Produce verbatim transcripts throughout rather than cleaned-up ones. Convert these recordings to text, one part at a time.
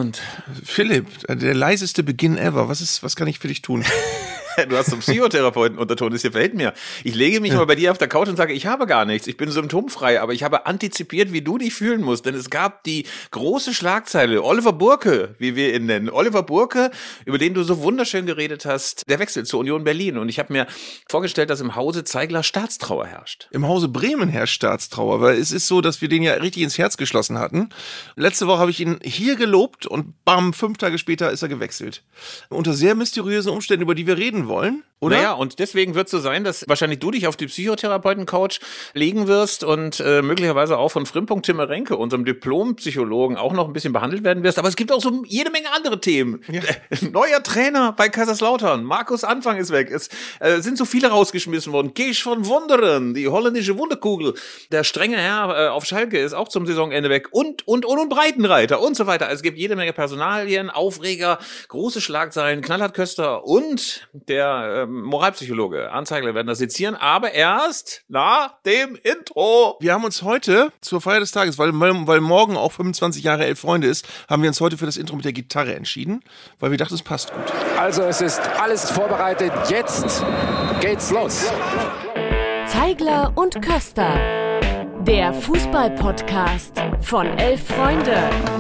und Philipp, der leiseste Beginn ever. Was ist, was kann ich für dich tun? Du hast so einen Psychotherapeuten-Unterton, das gefällt mir. Ich lege mich ja. mal bei dir auf der Couch und sage, ich habe gar nichts, ich bin symptomfrei, aber ich habe antizipiert, wie du dich fühlen musst, denn es gab die große Schlagzeile, Oliver Burke, wie wir ihn nennen. Oliver Burke, über den du so wunderschön geredet hast, der Wechsel zur Union Berlin. Und ich habe mir vorgestellt, dass im Hause Zeigler Staatstrauer herrscht. Im Hause Bremen herrscht Staatstrauer, weil es ist so, dass wir den ja richtig ins Herz geschlossen hatten. Letzte Woche habe ich ihn hier gelobt und bam, fünf Tage später ist er gewechselt. Unter sehr mysteriösen Umständen, über die wir reden wollen, oder? Naja, und deswegen wird es so sein, dass wahrscheinlich du dich auf die Psychotherapeuten-Couch legen wirst und äh, möglicherweise auch von Frimpong Timmerenke, unserem Diplompsychologen, auch noch ein bisschen behandelt werden wirst. Aber es gibt auch so jede Menge andere Themen. Ja. Neuer Trainer bei Kaiserslautern, Markus Anfang ist weg. Es äh, sind so viele rausgeschmissen worden. Kees von Wunderen, die holländische Wunderkugel. Der strenge Herr äh, auf Schalke ist auch zum Saisonende weg. Und, und, und, und Breitenreiter und so weiter. Es gibt jede Menge Personalien, Aufreger, große Schlagzeilen, Knallhart Köster und der äh, Moralpsychologe Arndt Zeigler werden das sezieren, aber erst nach dem Intro. Wir haben uns heute zur Feier des Tages, weil, weil morgen auch fünfundzwanzig Jahre Elf Freunde ist, haben wir uns heute für das Intro mit der Gitarre entschieden, weil wir dachten, es passt gut. Also es ist alles vorbereitet, jetzt geht's los. Zeigler und Köster, der Fußball-Podcast von Elf Freunde.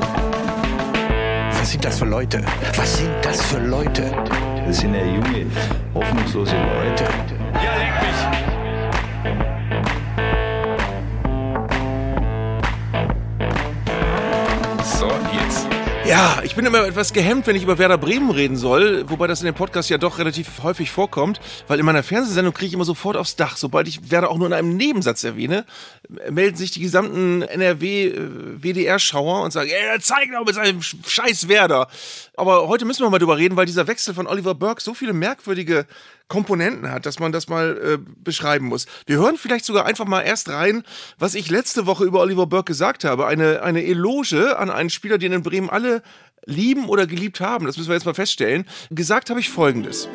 Was sind das für Leute? Was sind das für Leute? Das sind ja junge, hoffnungslose Leute. Ja, leck mich! So, jetzt. Ja, ich bin immer etwas gehemmt, wenn ich über Werder Bremen reden soll, wobei das in dem Podcast ja doch relativ häufig vorkommt, weil in meiner Fernsehsendung kriege ich immer sofort aufs Dach. Sobald ich Werder auch nur in einem Nebensatz erwähne, melden sich die gesamten N R W-W D R-Schauer und sagen, ey, zeig doch mit seinem scheiß Werder. Aber heute müssen wir mal drüber reden, weil dieser Wechsel von Oliver Burke so viele merkwürdige Komponenten hat, dass man das mal äh, beschreiben muss. Wir hören vielleicht sogar einfach mal erst rein, was ich letzte Woche über Oliver Burke gesagt habe. Eine, eine Eloge an einen Spieler, den in Bremen alle lieben oder geliebt haben. Das müssen wir jetzt mal feststellen. Gesagt habe ich Folgendes.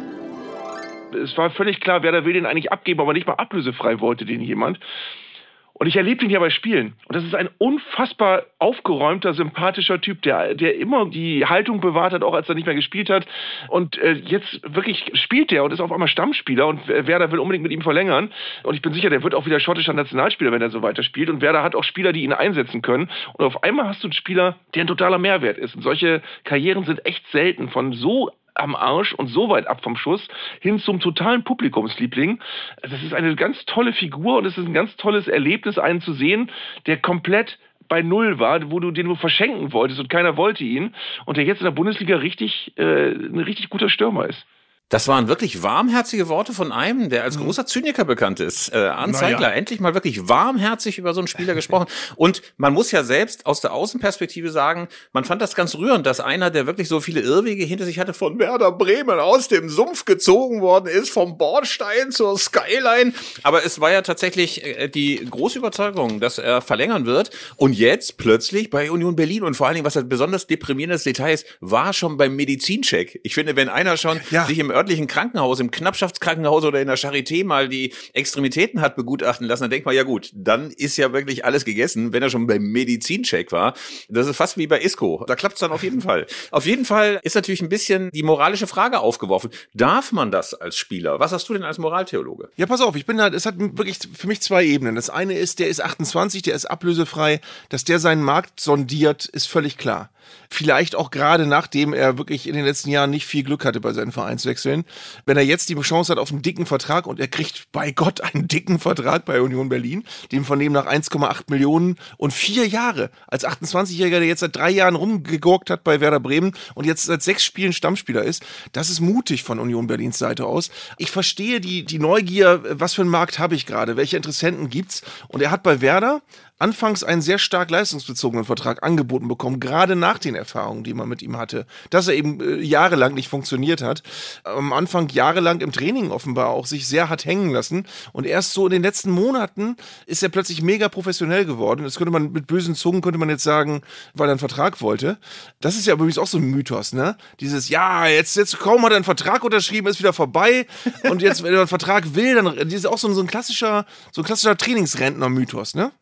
Es war völlig klar, Werder will den eigentlich abgeben, aber nicht mal ablösefrei wollte den jemand. Und ich erlebe ihn ja bei Spielen. Und das ist ein unfassbar aufgeräumter, sympathischer Typ, der, der immer die Haltung bewahrt hat, auch als er nicht mehr gespielt hat. Und äh, jetzt wirklich spielt der und ist auf einmal Stammspieler. Und Werder will unbedingt mit ihm verlängern. Und ich bin sicher, der wird auch wieder schottischer Nationalspieler, wenn er so weiter spielt. Und Werder hat auch Spieler, die ihn einsetzen können. Und auf einmal hast du einen Spieler, der ein totaler Mehrwert ist. Und solche Karrieren sind echt selten von so am Arsch und so weit ab vom Schuss hin zum totalen Publikumsliebling. Das ist eine ganz tolle Figur und es ist ein ganz tolles Erlebnis, einen zu sehen, der komplett bei Null war, wo du den nur verschenken wolltest und keiner wollte ihn und der jetzt in der Bundesliga richtig äh, ein richtig guter Stürmer ist. Das waren wirklich warmherzige Worte von einem, der als großer Zyniker bekannt ist. Äh, Arndt Zeigler, ja. Endlich mal wirklich warmherzig über so einen Spieler gesprochen. Und man muss ja selbst aus der Außenperspektive sagen, man fand das ganz rührend, dass einer, der wirklich so viele Irrwege hinter sich hatte, von Werder Bremen aus dem Sumpf gezogen worden ist, vom Bordstein zur Skyline. Aber es war ja tatsächlich äh, die große Überzeugung, dass er verlängern wird. Und jetzt plötzlich bei Union Berlin und vor allen Dingen, was ein besonders deprimierendes Detail ist, war schon beim Medizincheck. Ich finde, wenn einer schon ja. sich im örtlichen Krankenhaus, im Knappschaftskrankenhaus oder in der Charité mal die Extremitäten hat begutachten lassen, dann denkt man, ja gut, dann ist ja wirklich alles gegessen, wenn er schon beim Medizincheck war. Das ist fast wie bei Isco. Da klappt's dann auf jeden Fall. Auf jeden Fall ist natürlich ein bisschen die moralische Frage aufgeworfen. Darf man das als Spieler? Was hast du denn als Moraltheologe? Ja, pass auf, ich bin da, es hat wirklich für mich zwei Ebenen. Das eine ist, der ist achtundzwanzig, der ist ablösefrei. Dass der seinen Markt sondiert, ist völlig klar. Vielleicht auch gerade nachdem er wirklich in den letzten Jahren nicht viel Glück hatte bei seinen Vereinswechseln. Wenn er jetzt die Chance hat auf einen dicken Vertrag und er kriegt bei Gott einen dicken Vertrag bei Union Berlin, dem von dem nach eins Komma acht Millionen und vier Jahre als achtundzwanzigjähriger, der jetzt seit drei Jahren rumgegurkt hat bei Werder Bremen und jetzt seit sechs Spielen Stammspieler ist, das ist mutig von Union Berlins Seite aus. Ich verstehe die, die Neugier, was für einen Markt habe ich gerade, welche Interessenten gibt's, und er hat bei Werder anfangs einen sehr stark leistungsbezogenen Vertrag angeboten bekommen, gerade nach den Erfahrungen, die man mit ihm hatte, dass er eben äh, jahrelang nicht funktioniert hat. Am Anfang jahrelang im Training offenbar auch sich sehr hat hängen lassen und erst so in den letzten Monaten ist er plötzlich mega professionell geworden. Das könnte man mit bösen Zungen, könnte man jetzt sagen, weil er einen Vertrag wollte. Das ist ja übrigens auch so ein Mythos, ne? Dieses, ja, jetzt, jetzt kaum hat er einen Vertrag unterschrieben, ist wieder vorbei und jetzt, wenn er einen Vertrag will, dann, das ist auch so ein, so ein klassischer, so ein klassischer Trainingsrentner-Mythos, ne? Du hast jetzt natürlich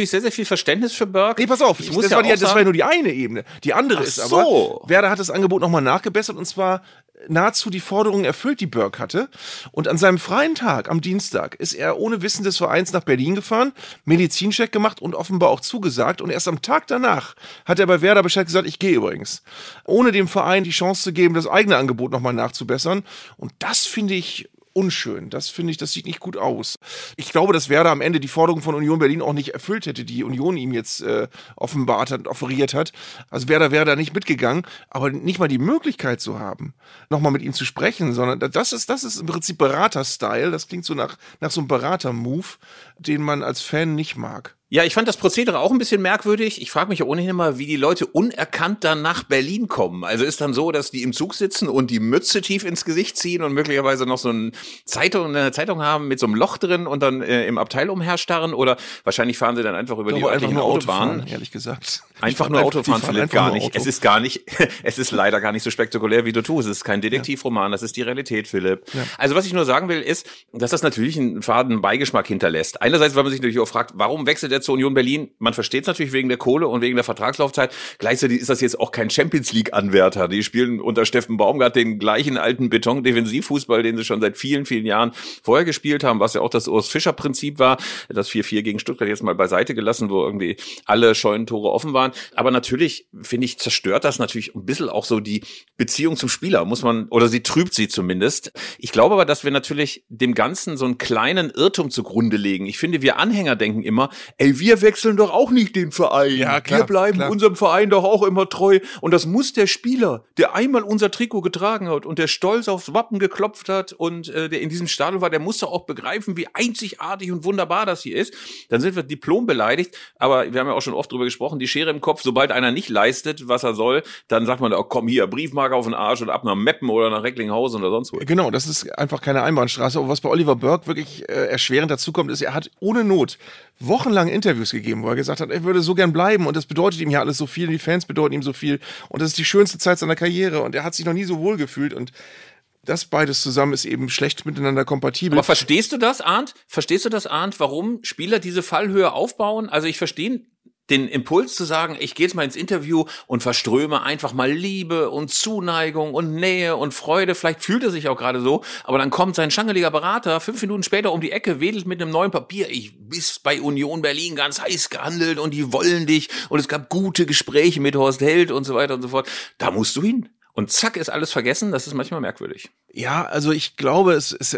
natürlich sehr, sehr viel Verständnis für Burke. Nee, pass auf, ich ich, muss das, ja war die, auch das war sagen, ja nur die eine Ebene. Die andere Ach ist so. aber, Werder hat das Angebot nochmal nachgebessert und zwar nahezu die Forderungen erfüllt, die Burke hatte. Und an seinem freien Tag, am Dienstag, ist er ohne Wissen des Vereins nach Berlin gefahren, Medizincheck gemacht und offenbar auch zugesagt. Und erst am Tag danach hat er bei Werder Bescheid gesagt, ich gehe übrigens. Ohne dem Verein die Chance zu geben, das eigene Angebot nochmal nachzubessern. Und das finde ich unschön. Das finde ich, das sieht nicht gut aus. Ich glaube, dass Werder am Ende die Forderung von Union Berlin auch nicht erfüllt hätte, die Union ihm jetzt äh, offenbart hat, offeriert hat. Also Werder wäre da nicht mitgegangen, aber nicht mal die Möglichkeit zu haben, nochmal mit ihm zu sprechen, sondern das ist, das ist im Prinzip Berater-Style. Das klingt so nach, nach so einem Berater-Move, den man als Fan nicht mag. Ja, ich fand das Prozedere auch ein bisschen merkwürdig. Ich frage mich ja ohnehin immer, wie die Leute unerkannt dann nach Berlin kommen. Also ist dann so, dass die im Zug sitzen und die Mütze tief ins Gesicht ziehen und möglicherweise noch so eine Zeitung, eine Zeitung haben mit so einem Loch drin und dann äh, im Abteil umherstarren oder wahrscheinlich fahren sie dann einfach über die örtlichen Autobahnen. Ehrlich gesagt. Einfach nur Autofahren, Philipp, gar nicht. Auto. Es ist gar nicht, es ist leider gar nicht so spektakulär, wie du tust. Es ist kein Detektivroman, das ist die Realität, Philipp. Ja. Also was ich nur sagen will, ist, dass das natürlich einen faden Beigeschmack hinterlässt. Einerseits, weil man sich natürlich auch fragt, warum wechselt er zur Union Berlin? Man versteht es natürlich wegen der Kohle und wegen der Vertragslaufzeit. Gleichzeitig ist das jetzt auch kein Champions-League-Anwärter. Die spielen unter Steffen Baumgart den gleichen alten Beton-Defensivfußball, den sie schon seit vielen, vielen Jahren vorher gespielt haben, was ja auch das Urs-Fischer-Prinzip war. Das vier vier gegen Stuttgart jetzt mal beiseite gelassen, wo irgendwie alle Scheunentore offen waren. Aber natürlich, finde ich, zerstört das natürlich ein bisschen auch so die Beziehung zum Spieler, muss man, oder sie trübt sie zumindest. Ich glaube aber, dass wir natürlich dem Ganzen so einen kleinen Irrtum zugrunde legen. Ich finde, wir Anhänger denken immer, ey, wir wechseln doch auch nicht den Verein. Ja, klar, wir bleiben klar. unserem Verein doch auch immer treu. Und das muss der Spieler, der einmal unser Trikot getragen hat und der stolz aufs Wappen geklopft hat und äh, der in diesem Stadion war, der muss doch auch begreifen, wie einzigartig und wunderbar das hier ist. Dann sind wir diplom beleidigt. Aber wir haben ja auch schon oft drüber gesprochen, die Schere im Kopf, sobald einer nicht leistet, was er soll, dann sagt man, oh, komm hier, Briefmarke auf den Arsch und ab nach Meppen oder nach Recklinghausen oder sonst wo. Genau, das ist einfach keine Einbahnstraße. Aber was bei Oliver Burke wirklich äh, erschwerend dazukommt, ist, er hat ohne Not wochenlang Interviews gegeben, wo er gesagt hat, er würde so gern bleiben und das bedeutet ihm ja alles so viel, die Fans bedeuten ihm so viel und das ist die schönste Zeit seiner Karriere und er hat sich noch nie so wohl gefühlt und das beides zusammen ist eben schlecht miteinander kompatibel. Aber verstehst du das, Arndt? Verstehst du das, Arndt, warum Spieler diese Fallhöhe aufbauen? Also ich verstehe den Impuls zu sagen, ich gehe jetzt mal ins Interview und verströme einfach mal Liebe und Zuneigung und Nähe und Freude. Vielleicht fühlt er sich auch gerade so, aber dann kommt sein schangeliger Berater fünf Minuten später um die Ecke, wedelt mit einem neuen Papier. Ich bist bei Union Berlin ganz heiß gehandelt und die wollen dich und es gab gute Gespräche mit Horst Held und so weiter und so fort. Da musst du hin. Und zack, ist alles vergessen. Das ist manchmal merkwürdig. Ja, also ich glaube, es, es,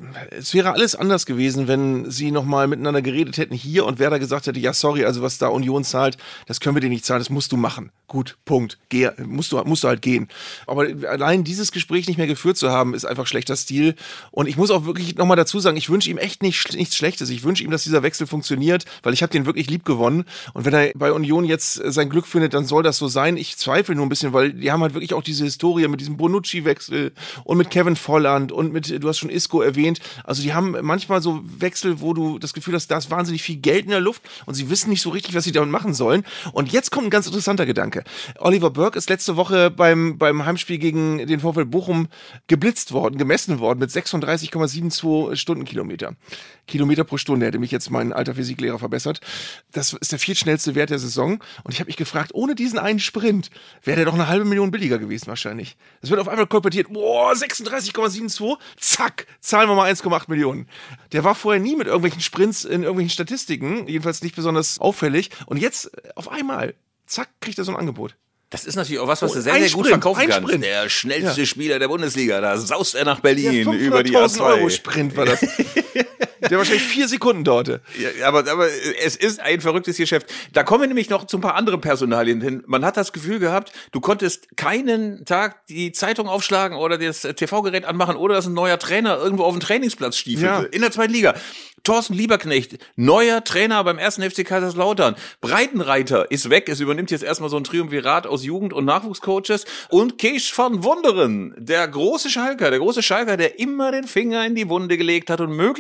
es wäre alles anders gewesen, wenn sie nochmal miteinander geredet hätten hier und Werder gesagt hätte, ja sorry, also was da Union zahlt, das können wir dir nicht zahlen, das musst du machen. Gut, Punkt. Geh, musst du, musst du halt gehen. Aber allein dieses Gespräch nicht mehr geführt zu haben, ist einfach schlechter Stil. Und ich muss auch wirklich nochmal dazu sagen, ich wünsche ihm echt nicht, nichts Schlechtes. Ich wünsche ihm, dass dieser Wechsel funktioniert, weil ich habe den wirklich lieb gewonnen. Und wenn er bei Union jetzt sein Glück findet, dann soll das so sein. Ich zweifle nur ein bisschen, weil die haben halt wirklich auch diese Historie mit diesem Bonucci-Wechsel und mit Kevin Volland und mit, du hast schon Isco erwähnt. Also die haben manchmal so Wechsel, wo du das Gefühl hast, da ist wahnsinnig viel Geld in der Luft und sie wissen nicht so richtig, was sie damit machen sollen. Und jetzt kommt ein ganz interessanter Gedanke. Oliver Burke ist letzte Woche beim, beim Heimspiel gegen den VfL Bochum geblitzt worden, gemessen worden mit sechsunddreißig Komma zweiundsiebzig Stundenkilometer. Kilometer pro Stunde, hätte mich jetzt mein alter Physiklehrer verbessert. Das ist der viertschnellste Wert der Saison. Und ich habe mich gefragt, ohne diesen einen Sprint wäre der doch eine halbe Million billiger gewesen wahrscheinlich. Es wird auf einmal kolportiert, boah, sechsunddreißig Komma zweiundsiebzig, zack, zahlen wir mal eins Komma acht Millionen. Der war vorher nie mit irgendwelchen Sprints in irgendwelchen Statistiken, jedenfalls nicht besonders auffällig. Und jetzt auf einmal, zack, kriegt er so ein Angebot. Das ist natürlich auch was, was Oh, du sehr, ein sehr gut Sprint, verkaufen ein kannst. Sprint. Der schnellste Ja. Spieler der Bundesliga, da saust er nach Berlin Ja, über die A fünfhunderttausend zwei. Euro Sprint war das. Der wahrscheinlich vier Sekunden dauerte. Ja, aber, aber es ist ein verrücktes Geschäft. Da kommen wir nämlich noch zu ein paar anderen Personalien hin. Man hat das Gefühl gehabt, du konntest keinen Tag die Zeitung aufschlagen oder das T V-Gerät anmachen oder dass ein neuer Trainer irgendwo auf dem Trainingsplatz stiefelte. Ja. In der zweiten Liga. Thorsten Lieberknecht, neuer Trainer beim ersten F C Kaiserslautern. Breitenreiter ist weg. Es übernimmt jetzt erstmal so ein Triumvirat aus Jugend- und Nachwuchscoaches. Und Kees van Wonderen, der große Schalker, der große Schalker, der immer den Finger in die Wunde gelegt hat und möglicherweise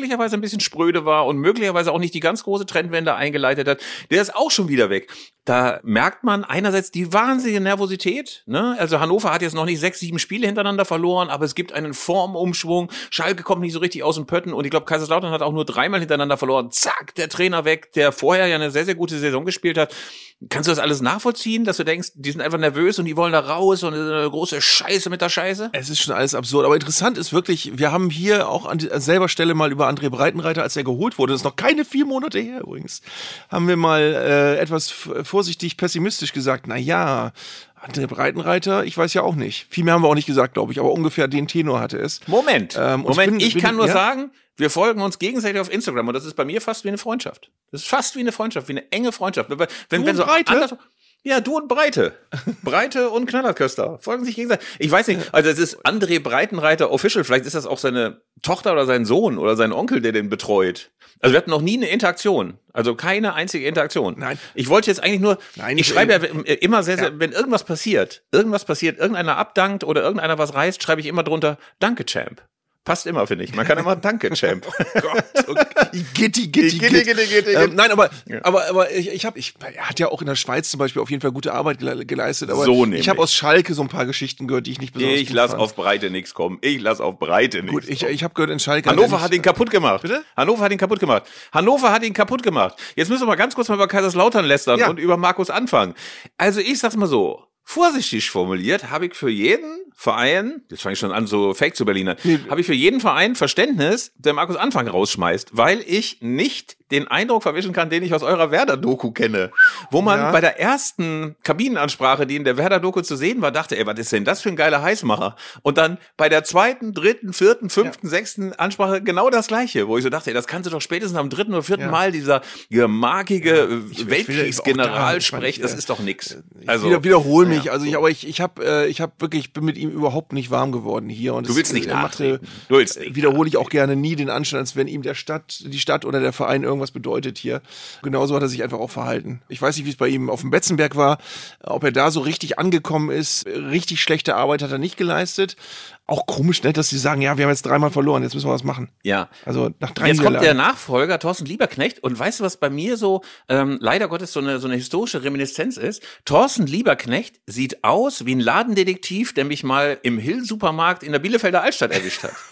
möglicherweise ein bisschen spröde war und möglicherweise auch nicht die ganz große Trendwende eingeleitet hat, der ist auch schon wieder weg. Da merkt man einerseits die wahnsinnige Nervosität, ne? Also Hannover hat jetzt noch nicht sechs, sieben Spiele hintereinander verloren, aber es gibt einen Formumschwung. Schalke kommt nicht so richtig aus dem Pötten und ich glaube, Kaiserslautern hat auch nur dreimal hintereinander verloren. Zack, der Trainer weg, der vorher ja eine sehr, sehr gute Saison gespielt hat. Kannst du das alles nachvollziehen, dass du denkst, die sind einfach nervös und die wollen da raus und eine große Scheiße mit der Scheiße? Es ist schon alles absurd, aber interessant ist wirklich, wir haben hier auch an selber Stelle mal über André Breitenreiter, als er geholt wurde, das ist noch keine vier Monate her übrigens, haben wir mal äh, etwas vorsichtig pessimistisch gesagt, na ja, André Breitenreiter, ich weiß ja auch nicht. Viel mehr haben wir auch nicht gesagt, glaube ich, aber ungefähr den Tenor hatte es. Moment, ähm, Moment, ich, bin, ich kann bin, nur ja? sagen, wir folgen uns gegenseitig auf Instagram und das ist bei mir fast wie eine Freundschaft. Das ist fast wie eine Freundschaft, wie eine enge Freundschaft. Wenn, wenn, Du wenn so und Breite? anders, ja, du und Breite. Breite und Knallerköster folgen sich gegenseitig. Ich weiß nicht, also es ist André Breitenreiter Official, vielleicht ist das auch seine Tochter oder sein Sohn oder sein Onkel, der den betreut. Also wir hatten noch nie eine Interaktion. Also keine einzige Interaktion. Nein. Ich wollte jetzt eigentlich nur, Nein, ich ich, schreibe ja äh, immer sehr, sehr, ja. wenn irgendwas passiert, irgendwas passiert, irgendeiner abdankt oder irgendeiner was reißt, schreibe ich immer drunter, danke, Champ. Passt immer, finde ich. Man kann immer Danke, Champ. Gott, okay. Gitti, gitti, Gitti, gitti, gitti, ähm, Nein, aber, Ja. aber, aber ich, ich habe, ich, er hat ja auch in der Schweiz zum Beispiel auf jeden Fall gute Arbeit gele- geleistet, aber So ich nämlich. habe aus Schalke so ein paar Geschichten gehört, die ich nicht besonders Ich gut lass fand. auf Breite nichts kommen. Ich lass auf Breite nichts Gut, ich, kommen. ich habe gehört, in Schalke Hannover er hat nicht- ihn kaputt gemacht. Bitte? Hannover hat ihn kaputt gemacht. Hannover hat ihn kaputt gemacht. Jetzt müssen wir mal ganz kurz mal über Kaiserslautern lästern Ja. und über Markus anfangen. Also ich sag's mal so, vorsichtig formuliert, habe ich für jeden Verein, jetzt fange ich schon an, so fake zu Berliner, Nee. habe ich für jeden Verein Verständnis, der Markus Anfang rausschmeißt, weil ich nicht den Eindruck verwischen kann, den ich aus eurer Werder-Doku kenne. Wo man Ja. bei der ersten Kabinenansprache, die in der Werder-Doku zu sehen war, dachte, ey, was ist denn das für ein geiler Heißmacher? Und dann bei der zweiten, dritten, vierten, fünften, sechsten Ansprache genau das Gleiche, wo ich so dachte, ey, das kannst du doch spätestens am dritten oder vierten Ja. Mal dieser markige ich- ich will Weltkriegsgeneral auch da- sprechen, ich das meine, ist doch nix. Ich Also wieder, wiederhole mich, ja, also ich, so. aber ich, ich habe, äh, ich habe wirklich, ich bin mit ihm überhaupt nicht warm geworden hier und Du es- willst nicht er machte, nachtreten. Du willst nicht wiederhole ich auch gerne nie den Anschein, als wenn ihm der Stadt, die Stadt oder der Verein irgendwas bedeutet hier. Genauso hat er sich einfach auch verhalten. Ich weiß nicht, wie es bei ihm auf dem Betzenberg war, ob er da so richtig angekommen ist. Richtig schlechte Arbeit hat er nicht geleistet. Auch komisch, ne, dass sie sagen, ja, wir haben jetzt dreimal verloren, jetzt müssen wir was machen. Ja. Also nach drei Jetzt kommt der Niederlagen. Nachfolger, Thorsten Lieberknecht. Und weißt du, was bei mir so, ähm, leider Gottes, so eine, so eine historische Reminiszenz ist? Thorsten Lieberknecht sieht aus wie ein Ladendetektiv, der mich mal im Hill-Supermarkt in der Bielefelder Altstadt erwischt hat.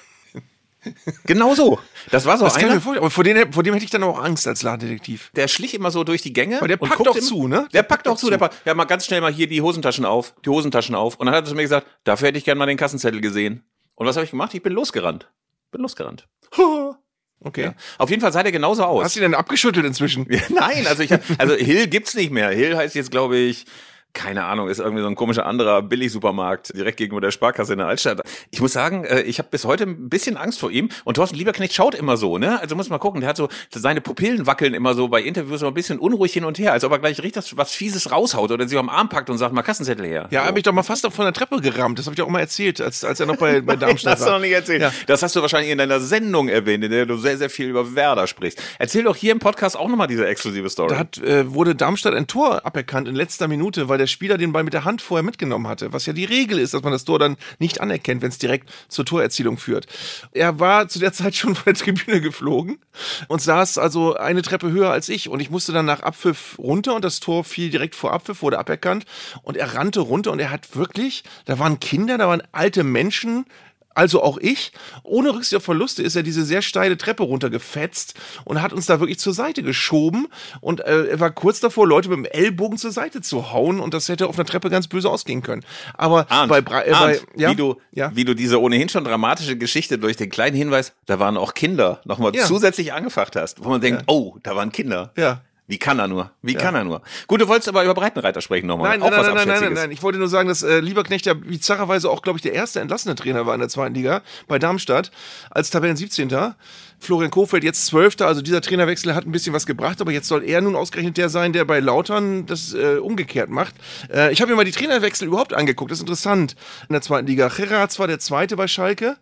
Genau so. Das war so Das kann ich einer, mir vorstellen, aber vor dem, vor dem hätte ich dann auch Angst als Ladendetektiv. der schlich immer so durch die Gänge. Aber der und packt guckt doch im- zu, ne? Der packt doch zu. Der packt, ja, mal ganz schnell mal hier die Hosentaschen auf, die Hosentaschen auf. Und dann hat er zu mir gesagt, dafür hätte ich gerne mal den Kassenzettel gesehen. Und was habe ich gemacht? Ich bin losgerannt. Bin losgerannt. Okay. Ja. Auf jeden Fall sah der genauso aus. Hast du ihn denn abgeschüttelt inzwischen? Ja, nein, also ich hab, also Hill gibt's nicht mehr. Hill heißt jetzt, glaube ich, keine Ahnung, ist irgendwie so ein komischer anderer Billigsupermarkt direkt gegenüber der Sparkasse in der Altstadt. Ich muss sagen, äh, ich habe bis heute ein bisschen Angst vor ihm. Und Thorsten Lieberknecht schaut immer so, ne? Also muss man gucken, der hat so, seine Pupillen wackeln immer so bei Interviews so ein bisschen unruhig hin und her, als ob er gleich richtig was Fieses raushaut oder sie am Arm packt und sagt, mal Kassenzettel her. Ja, so. habe ich doch mal fast von der Treppe gerammt. Das habe ich doch auch mal erzählt, als, als er noch bei, bei Darmstadt Das hast du war. noch nicht erzählt. Ja. Das hast du wahrscheinlich in deiner Sendung erwähnt, in der du sehr, sehr viel über Werder sprichst. Erzähl doch hier im Podcast auch nochmal diese exklusive Story. Da hat, äh, wurde Darmstadt ein Tor aberkannt in letzter Minute, weil der Spieler den Ball mit der Hand vorher mitgenommen hatte, was ja die Regel ist, dass man das Tor dann nicht anerkennt, wenn es direkt zur Torerzielung führt. Er war zu der Zeit schon von der Tribüne geflogen und saß also eine Treppe höher als ich und ich musste dann nach Abpfiff runter und das Tor fiel direkt vor Abpfiff, wurde aberkannt und er rannte runter und er hat wirklich, da waren Kinder, da waren alte Menschen, also auch ich, ohne Rücksicht auf Verluste ist er diese sehr steile Treppe runtergefetzt und hat uns da wirklich zur Seite geschoben und äh, er war kurz davor, Leute mit dem Ellbogen zur Seite zu hauen und das hätte auf einer Treppe ganz böse ausgehen können. Aber Arndt, bei, Bra- äh, Arndt, bei ja, wie, du, ja. wie du diese ohnehin schon dramatische Geschichte durch den kleinen Hinweis, da waren auch Kinder, nochmal Ja. zusätzlich angefacht hast, wo man denkt, oh, da waren Kinder. Ja. Wie kann er nur? Wie kann er nur? Gut, du wolltest aber über Breitenreiter sprechen nochmal. Nein, auch nein, was nein, nein, nein, nein, Abschätziges. nein. Ich wollte nur sagen, dass äh, Lieberknecht ja bizarrerweise auch, glaube ich, der erste entlassene Trainer war in der zweiten Liga bei Darmstadt als Tabellen siebzehnter Florian Kohfeldt jetzt zwölfter Also dieser Trainerwechsel hat ein bisschen was gebracht, aber jetzt soll er nun ausgerechnet der sein, der bei Lautern das äh, umgekehrt macht. Äh, ich habe mir mal die Trainerwechsel überhaupt angeguckt. Das ist interessant in der zweiten Liga. Geratz war der zweite bei Schalke.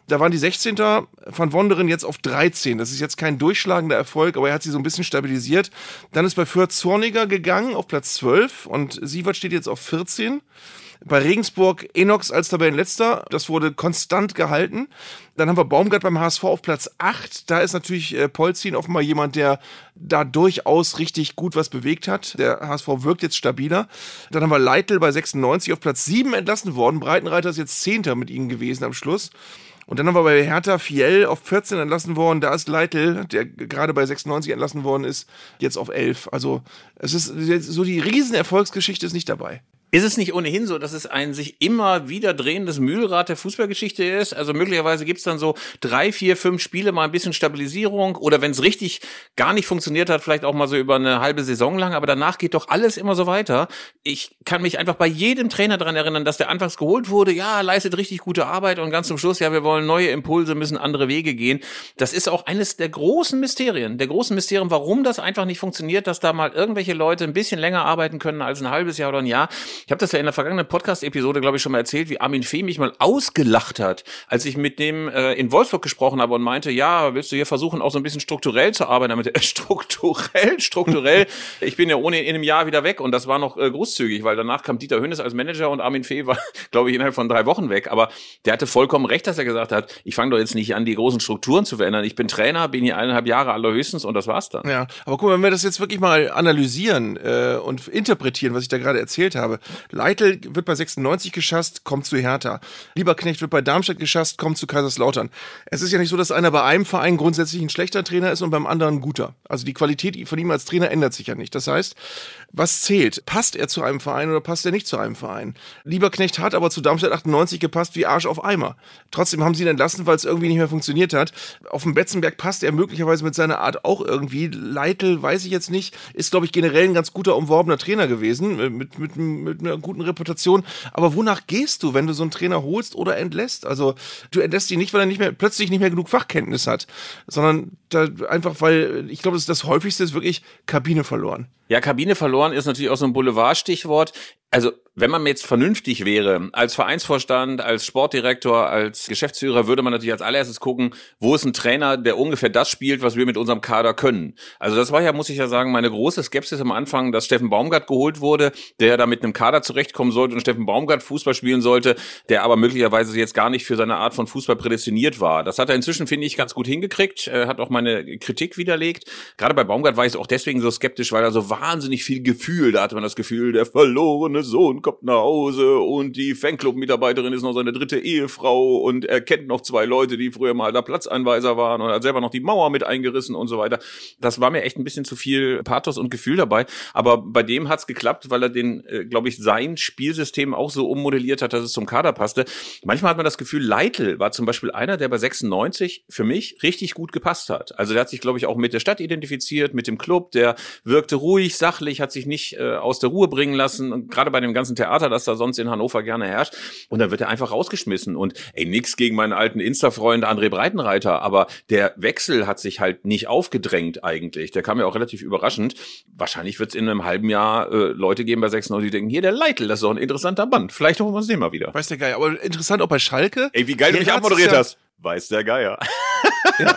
Da waren die sechzehnter Van Wonderen jetzt auf dreizehn. Das ist jetzt kein durchschlagender Erfolg, aber er hat sie so ein bisschen stabilisiert. Dann ist bei Fürth Zorniger gegangen auf Platz zwölf und Sievert steht jetzt auf vierzehn. Bei Regensburg Enox als Tabellenletzter, das wurde konstant gehalten. Dann haben wir Baumgart beim H S V auf Platz acht. Da ist natürlich äh, Polzin offenbar jemand, der da durchaus richtig gut was bewegt hat. Der H S V wirkt jetzt stabiler. Dann haben wir Leitl bei sechsundneunzig auf Platz sieben entlassen worden. Breitenreiter ist jetzt Zehnter mit ihnen gewesen am Schluss. Und dann haben wir bei Hertha Fiel auf vierzehn entlassen worden. Da ist Leitl, der gerade bei sechsundneunzig entlassen worden ist, jetzt auf elf. Also es ist so, die Riesenerfolgsgeschichte ist nicht dabei. Ist es nicht ohnehin so, dass es ein sich immer wieder drehendes Mühlrad der Fußballgeschichte ist? Also möglicherweise gibt's dann so drei, vier, fünf Spiele mal ein bisschen Stabilisierung oder wenn es richtig gar nicht funktioniert hat, vielleicht auch mal so über eine halbe Saison lang, aber danach geht doch alles immer so weiter. Ich kann mich einfach bei jedem Trainer daran erinnern, dass der anfangs geholt wurde, ja, leistet richtig gute Arbeit und ganz zum Schluss, ja, wir wollen neue Impulse, müssen andere Wege gehen. Das ist auch eines der großen Mysterien, der großen Mysterien, warum das einfach nicht funktioniert, dass da mal irgendwelche Leute ein bisschen länger arbeiten können als ein halbes Jahr oder ein Jahr. Ich habe das ja in der vergangenen Podcast-Episode, glaube ich, schon mal erzählt, wie Armin Fee mich mal ausgelacht hat, als ich mit dem äh, in Wolfsburg gesprochen habe und meinte, ja, willst du hier versuchen, auch so ein bisschen strukturell zu arbeiten? Damit äh, strukturell, strukturell. Ich bin ja ohne in einem Jahr wieder weg und das war noch äh, großzügig, weil danach kam Dieter Hönes als Manager und Armin Fee war, glaube ich, innerhalb von drei Wochen weg. Aber der hatte vollkommen recht, dass er gesagt hat, ich fange doch jetzt nicht an, die großen Strukturen zu verändern. Ich bin Trainer, bin hier eineinhalb Jahre allerhöchstens und das war's dann. Ja, aber guck mal, wenn wir das jetzt wirklich mal analysieren äh, und interpretieren, was ich da gerade erzählt habe. Leitl wird bei sechsundneunzig geschasst, kommt zu Hertha. Lieberknecht wird bei Darmstadt geschasst, kommt zu Kaiserslautern. Es ist ja nicht so, dass einer bei einem Verein grundsätzlich ein schlechter Trainer ist und beim anderen ein guter. Also die Qualität von ihm als Trainer ändert sich ja nicht. Das heißt, was zählt? Passt er zu einem Verein oder passt er nicht zu einem Verein? Lieberknecht hat aber zu Darmstadt achtundneunzig gepasst wie Arsch auf Eimer. Trotzdem haben sie ihn entlassen, weil es irgendwie nicht mehr funktioniert hat. Auf dem Betzenberg passt er möglicherweise mit seiner Art auch irgendwie. Leitl, weiß ich jetzt nicht, ist, glaube ich, generell ein ganz guter, umworbener Trainer gewesen, mit, mit, mit einer guten Reputation. Aber wonach gehst du, wenn du so einen Trainer holst oder entlässt? Also du entlässt ihn nicht, weil er nicht mehr, plötzlich nicht mehr genug Fachkenntnis hat, sondern da einfach, weil, ich glaube, das ist das Häufigste, ist wirklich Kabine verloren. Ja, Kabine verloren ist natürlich auch so ein Boulevardstichwort. Also, wenn man jetzt vernünftig wäre, als Vereinsvorstand, als Sportdirektor, als Geschäftsführer, würde man natürlich als allererstes gucken, wo ist ein Trainer, der ungefähr das spielt, was wir mit unserem Kader können. Also das war ja, muss ich ja sagen, meine große Skepsis am Anfang, dass Steffen Baumgart geholt wurde, der da mit einem Kader zurechtkommen sollte und Steffen Baumgart Fußball spielen sollte, der aber möglicherweise jetzt gar nicht für seine Art von Fußball prädestiniert war. Das hat er inzwischen, finde ich, ganz gut hingekriegt, er hat auch meine Kritik widerlegt. Gerade bei Baumgart war ich auch deswegen so skeptisch, weil er so wahnsinnig viel Gefühl, da hatte man das Gefühl, der verlorene Sohn kommt nach Hause und die Fanclub-Mitarbeiterin ist noch seine dritte Ehefrau und er kennt noch zwei Leute, die früher mal da Platzeinweiser waren und hat selber noch die Mauer mit eingerissen und so weiter. Das war mir echt ein bisschen zu viel Pathos und Gefühl dabei, aber bei dem hat's geklappt, weil er den, äh, glaube ich, sein Spielsystem auch so ummodelliert hat, dass es zum Kader passte. Manchmal hat man das Gefühl, Leitl war zum Beispiel einer, der bei sechsundneunzig für mich richtig gut gepasst hat. Also der hat sich, glaube ich, auch mit der Stadt identifiziert, mit dem Club, der wirkte ruhig, sachlich, hat sich nicht äh, aus der Ruhe bringen lassen und gerade bei dem ganzen Theater, das da sonst in Hannover gerne herrscht. Und dann wird er einfach rausgeschmissen. Und ey, nix gegen meinen alten Insta-Freund André Breitenreiter, aber der Wechsel hat sich halt nicht aufgedrängt eigentlich. Der kam ja auch relativ überraschend. Wahrscheinlich wird es in einem halben Jahr äh, Leute geben bei sechsundneunzig, die denken, hier, der Leitl, das ist doch ein interessanter Band. Vielleicht holen wir uns den mal wieder. Weiß der Geier. Aber interessant auch bei Schalke. Ey, wie geil du mich abmoderiert ja hast. Weiß der Geier. Ja.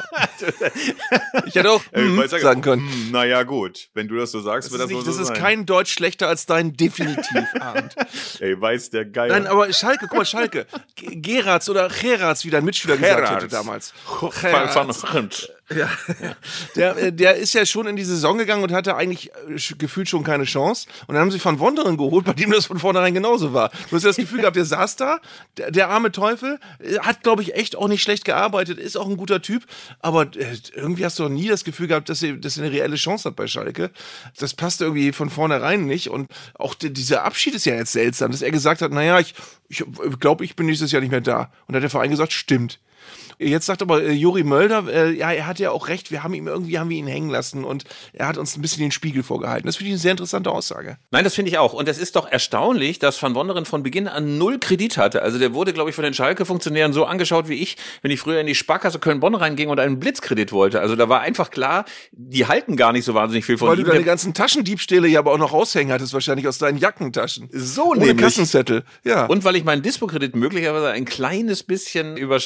Ich hätte auch Ey, hm, sagen können. Hm, naja gut, wenn du das so sagst, das wird das nicht, wohl so Das sein. ist kein Deutsch schlechter als dein, definitiv, Arndt. Ey, weiß der Geier. Nein, aber Schalke, guck mal, Schalke. Geratz oder Geratz, wie dein Mitschüler gesagt Gerards. hätte damals. Gerards. Ja. Der, der ist ja schon in die Saison gegangen und hatte eigentlich gefühlt schon keine Chance. Und dann haben sie Van Wonderen geholt, bei dem das von vornherein genauso war. Du hast ja das Gefühl gehabt, der saß da, der, der arme Teufel, hat, glaube ich, echt auch nicht schlecht gearbeitet, ist auch ein guter Typ, aber irgendwie hast du doch nie das Gefühl gehabt, dass er, dass er eine reelle Chance hat bei Schalke. Das passt irgendwie von vornherein nicht. Und auch die, dieser Abschied ist ja jetzt seltsam, dass er gesagt hat, naja, ich, ich glaube, ich bin nächstes Jahr nicht mehr da. Und da hat der Verein gesagt, stimmt. Jetzt sagt aber äh, Juri Mölder, äh, ja, er hat ja auch recht, wir haben ihm irgendwie haben wir ihn hängen lassen und er hat uns ein bisschen den Spiegel vorgehalten. Das finde ich eine sehr interessante Aussage. Nein, das finde ich auch. Und es ist doch erstaunlich, dass Van Wonderen von Beginn an null Kredit hatte. Also der wurde, glaube ich, von den Schalke-Funktionären so angeschaut wie ich, wenn ich früher in die Sparkasse Köln-Bonn reinging und einen Blitzkredit wollte. Also da war einfach klar, die halten gar nicht so wahnsinnig viel von Weil ihm. du deine ganzen Taschendiebstähle ja aber auch noch raushängen hattest, wahrscheinlich aus deinen Jackentaschen. So Ohne nämlich. Kassenzettel, ja. Und weil ich meinen Dispo-Kredit möglicherweise ein kleines bisschen überstrapaziert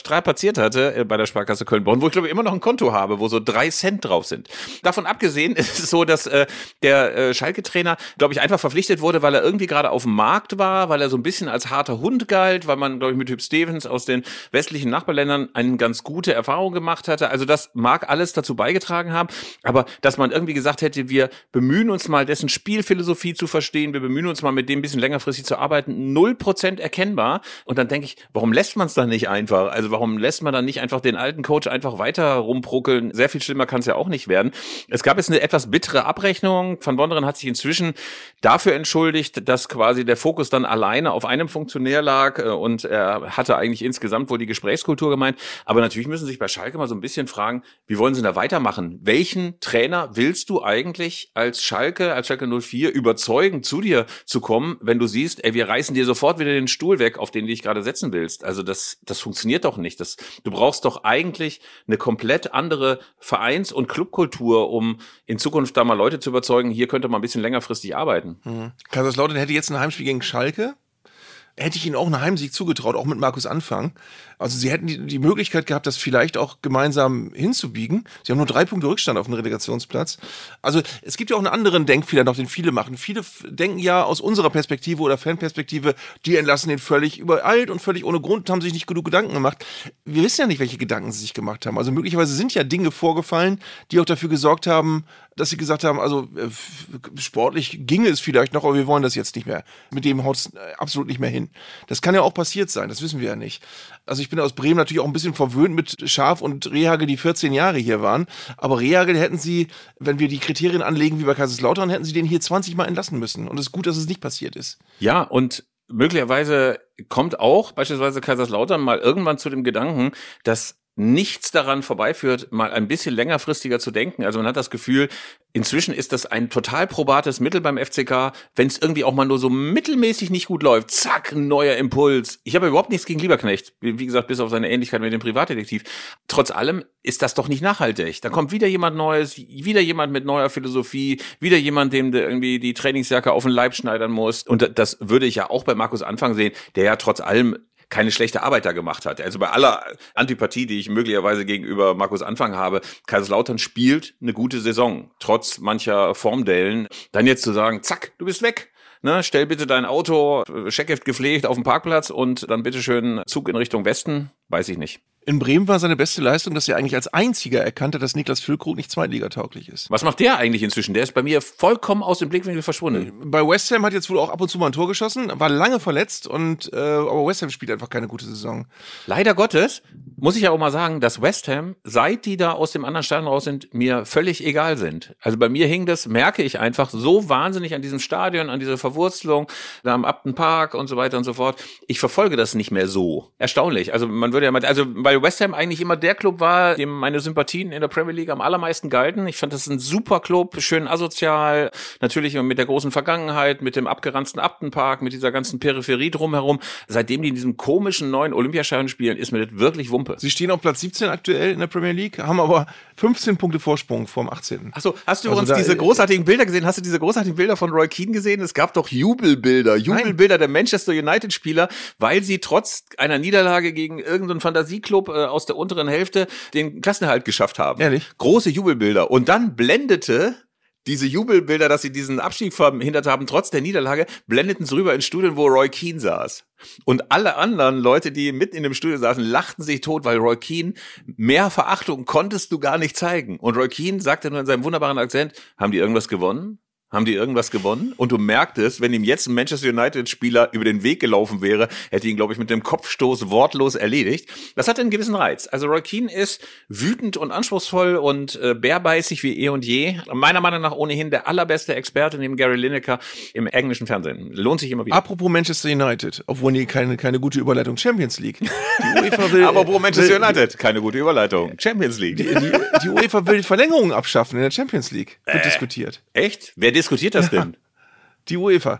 kassiert hatte äh, bei der Sparkasse Köln-Bonn, wo ich glaube immer noch ein Konto habe, wo so drei Cent drauf sind. Davon abgesehen ist es so, dass äh, der äh, Schalke-Trainer, glaube ich, einfach verpflichtet wurde, weil er irgendwie gerade auf dem Markt war, weil er so ein bisschen als harter Hund galt, weil man, glaube ich, mit Hüb Stevens aus den westlichen Nachbarländern eine ganz gute Erfahrung gemacht hatte. Also das mag alles dazu beigetragen haben, aber dass man irgendwie gesagt hätte, wir bemühen uns mal, dessen Spielphilosophie zu verstehen, wir bemühen uns mal, mit dem ein bisschen längerfristig zu arbeiten, null Prozent erkennbar. Und dann denke ich, warum lässt man es dann nicht einfach? Also warum lässt man dann nicht einfach den alten Coach einfach weiter rumbruckeln? Sehr viel schlimmer kann es ja auch nicht werden. Es gab jetzt eine etwas bittere Abrechnung. Van Wonderen hat sich inzwischen dafür entschuldigt, dass quasi der Fokus dann alleine auf einem Funktionär lag und er hatte eigentlich insgesamt wohl die Gesprächskultur gemeint. Aber natürlich müssen sich bei Schalke mal so ein bisschen fragen, wie wollen sie da weitermachen? Welchen Trainer willst du eigentlich als Schalke, als Schalke null vier überzeugen, zu dir zu kommen, wenn du siehst, ey, wir reißen dir sofort wieder den Stuhl weg, auf den du dich gerade setzen willst? Also das, das funktioniert doch nicht. Das, du brauchst doch eigentlich eine komplett andere Vereins- und Clubkultur, um in Zukunft da mal Leute zu überzeugen, hier könnte man ein bisschen längerfristig arbeiten. Mhm. Kaiserslautern hätte jetzt ein Heimspiel gegen Schalke. Hätte ich ihnen auch einen Heimsieg zugetraut, auch mit Markus Anfang. Also sie hätten die, die Möglichkeit gehabt, das vielleicht auch gemeinsam hinzubiegen. Sie haben nur drei Punkte Rückstand auf dem Relegationsplatz. Also es gibt ja auch einen anderen Denkfehler noch, den viele machen. Viele f- denken ja aus unserer Perspektive oder Fanperspektive, die entlassen den völlig übereilt und völlig ohne Grund, haben sich nicht genug Gedanken gemacht. Wir wissen ja nicht, welche Gedanken sie sich gemacht haben. Also möglicherweise sind ja Dinge vorgefallen, die auch dafür gesorgt haben, dass sie gesagt haben, also äh, sportlich ginge es vielleicht noch, aber wir wollen das jetzt nicht mehr. Mit dem haut es absolut nicht mehr hin. Das kann ja auch passiert sein, das wissen wir ja nicht. Also ich bin aus Bremen natürlich auch ein bisschen verwöhnt mit Schaf und Rehagel, die vierzehn Jahre hier waren. Aber Rehagel hätten sie, wenn wir die Kriterien anlegen wie bei Kaiserslautern, hätten sie den hier zwanzig Mal entlassen müssen. Und es ist gut, dass es nicht passiert ist. Ja, und möglicherweise kommt auch beispielsweise Kaiserslautern mal irgendwann zu dem Gedanken, dass nichts daran vorbeiführt, mal ein bisschen längerfristiger zu denken. Also man hat das Gefühl, inzwischen ist das ein total probates Mittel beim F C K, wenn es irgendwie auch mal nur so mittelmäßig nicht gut läuft. Zack, ein neuer Impuls. Ich habe überhaupt nichts gegen Lieberknecht. Wie gesagt, bis auf seine Ähnlichkeit mit dem Privatdetektiv. Trotz allem ist das doch nicht nachhaltig. Da kommt wieder jemand Neues, wieder jemand mit neuer Philosophie, wieder jemand, dem der irgendwie die Trainingsjacke auf den Leib schneidern muss. Und das würde ich ja auch bei Markus Anfang sehen, der ja trotz allem keine schlechte Arbeit da gemacht hat. Also bei aller Antipathie, die ich möglicherweise gegenüber Markus Anfang habe, Kaiserslautern spielt eine gute Saison, trotz mancher Formdellen. Dann jetzt zu sagen, zack, du bist weg. Ne, stell bitte dein Auto, Scheckheft gepflegt, auf den Parkplatz und dann bitteschön Zug in Richtung Westen, weiß ich nicht. In Bremen war seine beste Leistung, dass er eigentlich als einziger erkannt hat, dass Niklas Füllkrug nicht zweitligatauglich ist. Was macht der eigentlich inzwischen? Der ist bei mir vollkommen aus dem Blickwinkel verschwunden. Bei West Ham hat jetzt wohl auch ab und zu mal ein Tor geschossen, war lange verletzt und äh, aber West Ham spielt einfach keine gute Saison. Leider Gottes muss ich ja auch mal sagen, dass West Ham, seit die da aus dem anderen Stadion raus sind, mir völlig egal sind. Also bei mir hing das, merke ich einfach, so wahnsinnig an diesem Stadion, an dieser Verwurzelung, da am Upton Park und so weiter und so fort. Ich verfolge das nicht mehr so. Erstaunlich. Also man würde ja mal, also weil West Ham eigentlich immer der Club war, dem meine Sympathien in der Premier League am allermeisten galten. Ich fand das ein super Club, schön asozial, natürlich mit der großen Vergangenheit, mit dem abgeranzten Upton Park, mit dieser ganzen Peripherie drumherum. Seitdem die in diesem komischen neuen Olympiastadion spielen, ist mir das wirklich Wumpe. Sie stehen auf Platz siebzehn aktuell in der Premier League, haben aber fünfzehn Punkte Vorsprung vorm achtzehnten Achso, hast du also übrigens diese großartigen Bilder gesehen? Hast du diese großartigen Bilder von Roy Keane gesehen? Es gab doch Jubelbilder, Jubelbilder Nein. der Manchester United-Spieler, weil sie trotz einer Niederlage gegen irgendeinen Fantasieklub äh, aus der unteren Hälfte den Klassenerhalt geschafft haben. Ehrlich? Große Jubelbilder. Und dann blendete diese Jubelbilder, dass sie diesen Abstieg verhindert haben, trotz der Niederlage, blendeten sie rüber ins Studio, wo Roy Keane saß. Und alle anderen Leute, die mitten in dem Studio saßen, lachten sich tot, weil Roy Keane, mehr Verachtung konntest du gar nicht zeigen. Und Roy Keane sagte nur in seinem wunderbaren Akzent, haben die irgendwas gewonnen? Haben die irgendwas gewonnen? Und du merktest, wenn ihm jetzt ein Manchester United-Spieler über den Weg gelaufen wäre, hätte ihn, glaube ich, mit dem Kopfstoß wortlos erledigt. Das hatte einen gewissen Reiz. Also Roy Keane ist wütend und anspruchsvoll und äh, bärbeißig wie eh und je. Meiner Meinung nach ohnehin der allerbeste Experte neben Gary Lineker im englischen Fernsehen. Lohnt sich immer wieder. Apropos Manchester United, obwohl nee, keine, keine gute Überleitung, Champions League. Die UEFA will, Apropos Manchester will, United, keine gute Überleitung. Champions League. Die, die, die UEFA will Verlängerungen abschaffen in der Champions League. Wird äh, diskutiert. Echt? Wer diskutiert das denn? Die UEFA.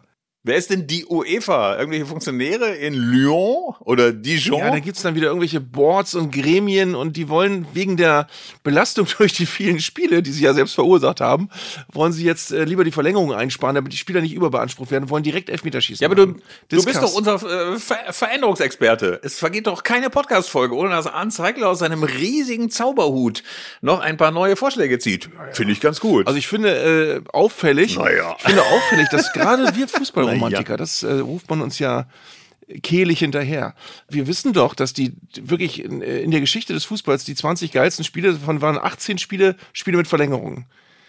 Wer ist denn die UEFA? Irgendwelche Funktionäre in Lyon oder Dijon? Ja, da gibt's dann wieder irgendwelche Boards und Gremien und die wollen wegen der Belastung durch die vielen Spiele, die sie ja selbst verursacht haben, wollen sie jetzt äh, lieber die Verlängerung einsparen, damit die Spieler nicht überbeansprucht werden, wollen direkt Elfmeterschießen. Ja, aber du, du bist doch unser äh, Ver- Veränderungsexperte. Es vergeht doch keine Podcast-Folge, ohne dass Arndt Zeigler aus seinem riesigen Zauberhut noch ein paar neue Vorschläge zieht. Finde ich ganz gut. Also ich finde äh, auffällig, Naja. ich finde auffällig, dass gerade wir Fußballromantiker, das äh, ruft man uns ja kehlig hinterher. Wir wissen doch, dass die wirklich in, in der Geschichte des Fußballs die zwanzig geilsten Spiele, davon waren achtzehn Spiele, Spiele mit Verlängerungen.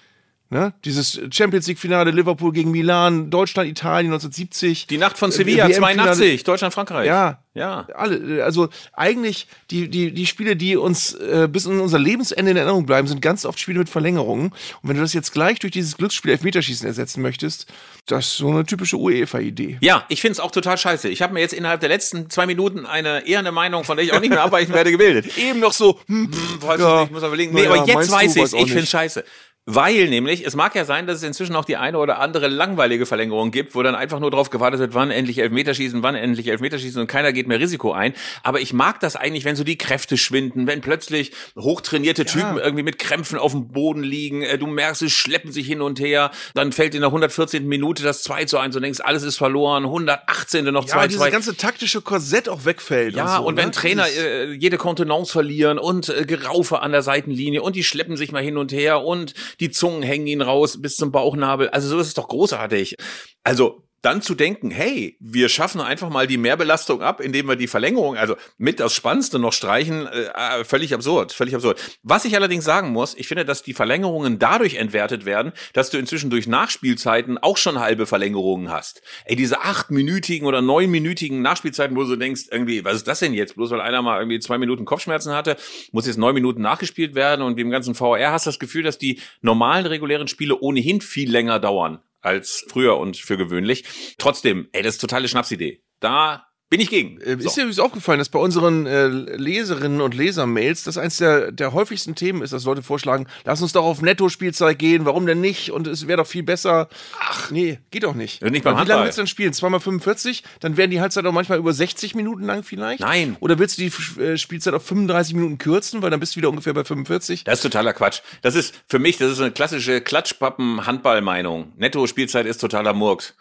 Ne? Dieses Champions-League-Finale, Liverpool gegen Milan, Deutschland, Italien neunzehnhundertsiebzig. Die Nacht von Sevilla, zweiundachtzig, Deutschland, Frankreich. Ja, ja. Alle, also eigentlich die, die, die Spiele, die uns äh, bis in unser Lebensende in Erinnerung bleiben, sind ganz oft Spiele mit Verlängerungen. Und wenn du das jetzt gleich durch dieses Glücksspiel Elfmeterschießen ersetzen möchtest, das ist so eine typische UEFA-Idee. Ja, ich find's auch total scheiße. Ich habe mir jetzt innerhalb der letzten zwei Minuten eine eher eine Meinung, von der ich auch nicht mehr abweichen werde, gebildet. Eben noch so, hm, Hm, weiß ja, ich nicht, ich muss mal überlegen. Nee, naja, aber jetzt meinst du, weiß ich's. weiß auch Ich find's nicht. scheiße. Weil nämlich, es mag ja sein, dass es inzwischen auch die eine oder andere langweilige Verlängerung gibt, wo dann einfach nur drauf gewartet wird, wann endlich Elfmeterschießen, wann endlich Elfmeterschießen und keiner geht mehr Risiko ein. Aber ich mag das eigentlich, wenn so die Kräfte schwinden, wenn plötzlich hochtrainierte Typen irgendwie mit Krämpfen auf dem Boden liegen, äh, du merkst, sie schleppen sich hin und her, dann fällt in der hundertvierzehnten Minute das zwei zu eins und denkst, alles ist verloren, hundertachtzehnte noch zwei Ja, zu dieses zwei. ganze taktische Korsett auch wegfällt. Ja, und, so, und wenn ne? Trainer Dieses- äh, jede Kontenance verlieren und äh, Geraufe an der Seitenlinie und die schleppen sich mal hin und her und die Zungen hängen ihnen raus bis zum Bauchnabel. Also so ist es doch großartig. Also dann zu denken, hey, wir schaffen einfach mal die Mehrbelastung ab, indem wir die Verlängerung, also mit das Spannendste noch streichen, äh, völlig absurd, völlig absurd. Was ich allerdings sagen muss, ich finde, dass die Verlängerungen dadurch entwertet werden, dass du inzwischen durch Nachspielzeiten auch schon halbe Verlängerungen hast. Ey, diese achtminütigen oder neunminütigen Nachspielzeiten, wo du denkst, irgendwie, was ist das denn jetzt? Bloß weil einer mal irgendwie zwei Minuten Kopfschmerzen hatte, muss jetzt neun Minuten nachgespielt werden und im ganzen V R hast du das Gefühl, dass die normalen regulären Spiele ohnehin viel länger dauern als früher und für gewöhnlich. Trotzdem, ey, das ist totale Schnapsidee. Da bin ich gegen. Äh, So. Ist dir übrigens aufgefallen, dass bei unseren äh, Leserinnen und Lesermails das eins der, der häufigsten Themen ist, dass Leute vorschlagen, lass uns doch auf Netto-Spielzeit gehen, warum denn nicht? Und es wäre doch viel besser. Ach, nee, geht doch nicht. Ja, nicht beim Weil Wie Handball. lange willst du denn spielen? Zweimal fünfundvierzig? Dann werden die Halbzeit auch manchmal über sechzig Minuten lang vielleicht? Nein. Oder willst du die äh, Spielzeit auf fünfunddreißig Minuten kürzen, weil dann bist du wieder ungefähr bei fünfundvierzig? Das ist totaler Quatsch. Das ist für mich, das ist eine klassische Klatschpappen-Handball-Meinung. Netto-Spielzeit ist totaler Murks.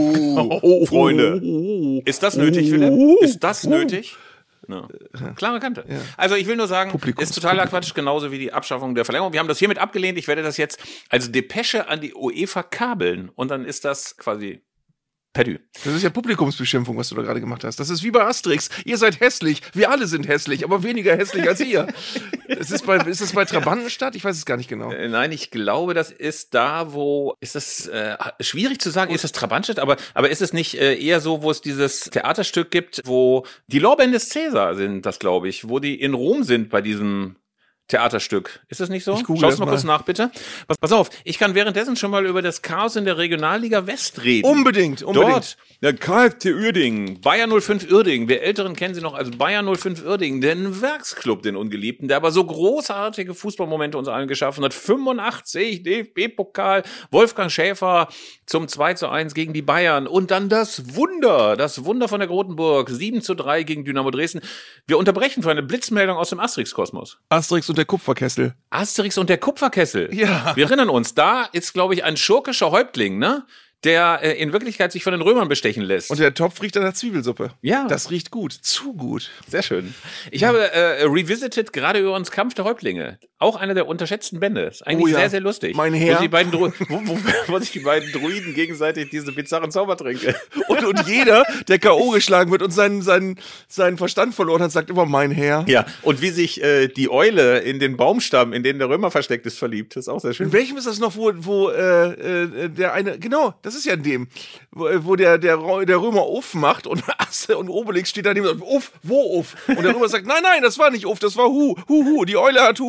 Oh, Freunde. Ist das nötig, Philipp? Ist das nötig? Ja. Klare Kante. Also ich will nur sagen, Publikums- ist totaler Quatsch, genauso wie die Abschaffung der Verlängerung. Wir haben das hiermit abgelehnt. Ich werde das jetzt als Depesche an die UEFA kabeln und dann ist das quasi perdu. Das ist ja Publikumsbeschimpfung, was du da gerade gemacht hast. Das ist wie bei Asterix. Ihr seid hässlich. Wir alle sind hässlich, aber weniger hässlich als ihr. ist, es bei, ist es bei Trabantenstadt? Ich weiß es gar nicht genau. Äh, Nein, ich glaube, das ist da, wo, ist das äh, schwierig zu sagen, ist das Trabantstadt, aber, aber ist es nicht äh, eher so, wo es dieses Theaterstück gibt, wo die Lorbeeren des Cäsar sind, das glaube ich, wo die in Rom sind bei diesem Theaterstück. Ist das nicht so? Ich google Schau's das mal mal. kurz nach, bitte. Pass, pass auf, ich kann währenddessen schon mal über das Chaos in der Regionalliga West reden. Unbedingt, unbedingt. Dort, der K F C Uerdingen, Bayer null fünf Uerdingen, wir Älteren kennen sie noch als Bayer null fünf Uerdingen, den Werksclub, den Ungeliebten, der aber so großartige Fußballmomente uns allen geschaffen hat. fünfundachtzig, D F B-Pokal, Wolfgang Schäfer zum zwei zu eins gegen die Bayern und dann das Wunder, das Wunder von der Grotenburg, sieben zu drei gegen Dynamo Dresden. Wir unterbrechen für eine Blitzmeldung aus dem Asterix-Kosmos. Asterix und der Kupferkessel. Asterix und der Kupferkessel. Ja. Wir erinnern uns, da ist, glaube ich, ein schurkischer Häuptling, ne? Der äh, in Wirklichkeit sich von den Römern bestechen lässt. Und der Topf riecht nach Zwiebelsuppe. Ja. Das riecht gut. Zu gut. Sehr schön. Ich habe äh, revisited gerade über uns Kampf der Häuptlinge. Auch einer der unterschätzten Bände. Ist eigentlich Oh ja. sehr, sehr lustig. Mein Herr. Wo, die beiden Dru wo, wo, wo sich die beiden Druiden gegenseitig diese bizarren Zaubertränke. Und, und jeder, der K O geschlagen wird und seinen, seinen, seinen Verstand verloren hat, sagt immer mein Herr. Ja, und wie sich äh, die Eule in den Baumstamm, in den der Römer versteckt ist, verliebt. Das ist auch sehr schön. In welchem ist das noch, wo, wo äh, äh, der eine, genau, das ist ja in dem, wo, wo der, der, der Römer Uff macht und Asse und Obelix steht daneben und sagt, Uff, wo Uff? Und der Römer sagt, nein, nein, das war nicht Uff, das war Hu, Hu, Hu, die Eule hat Hu, Hu gemacht.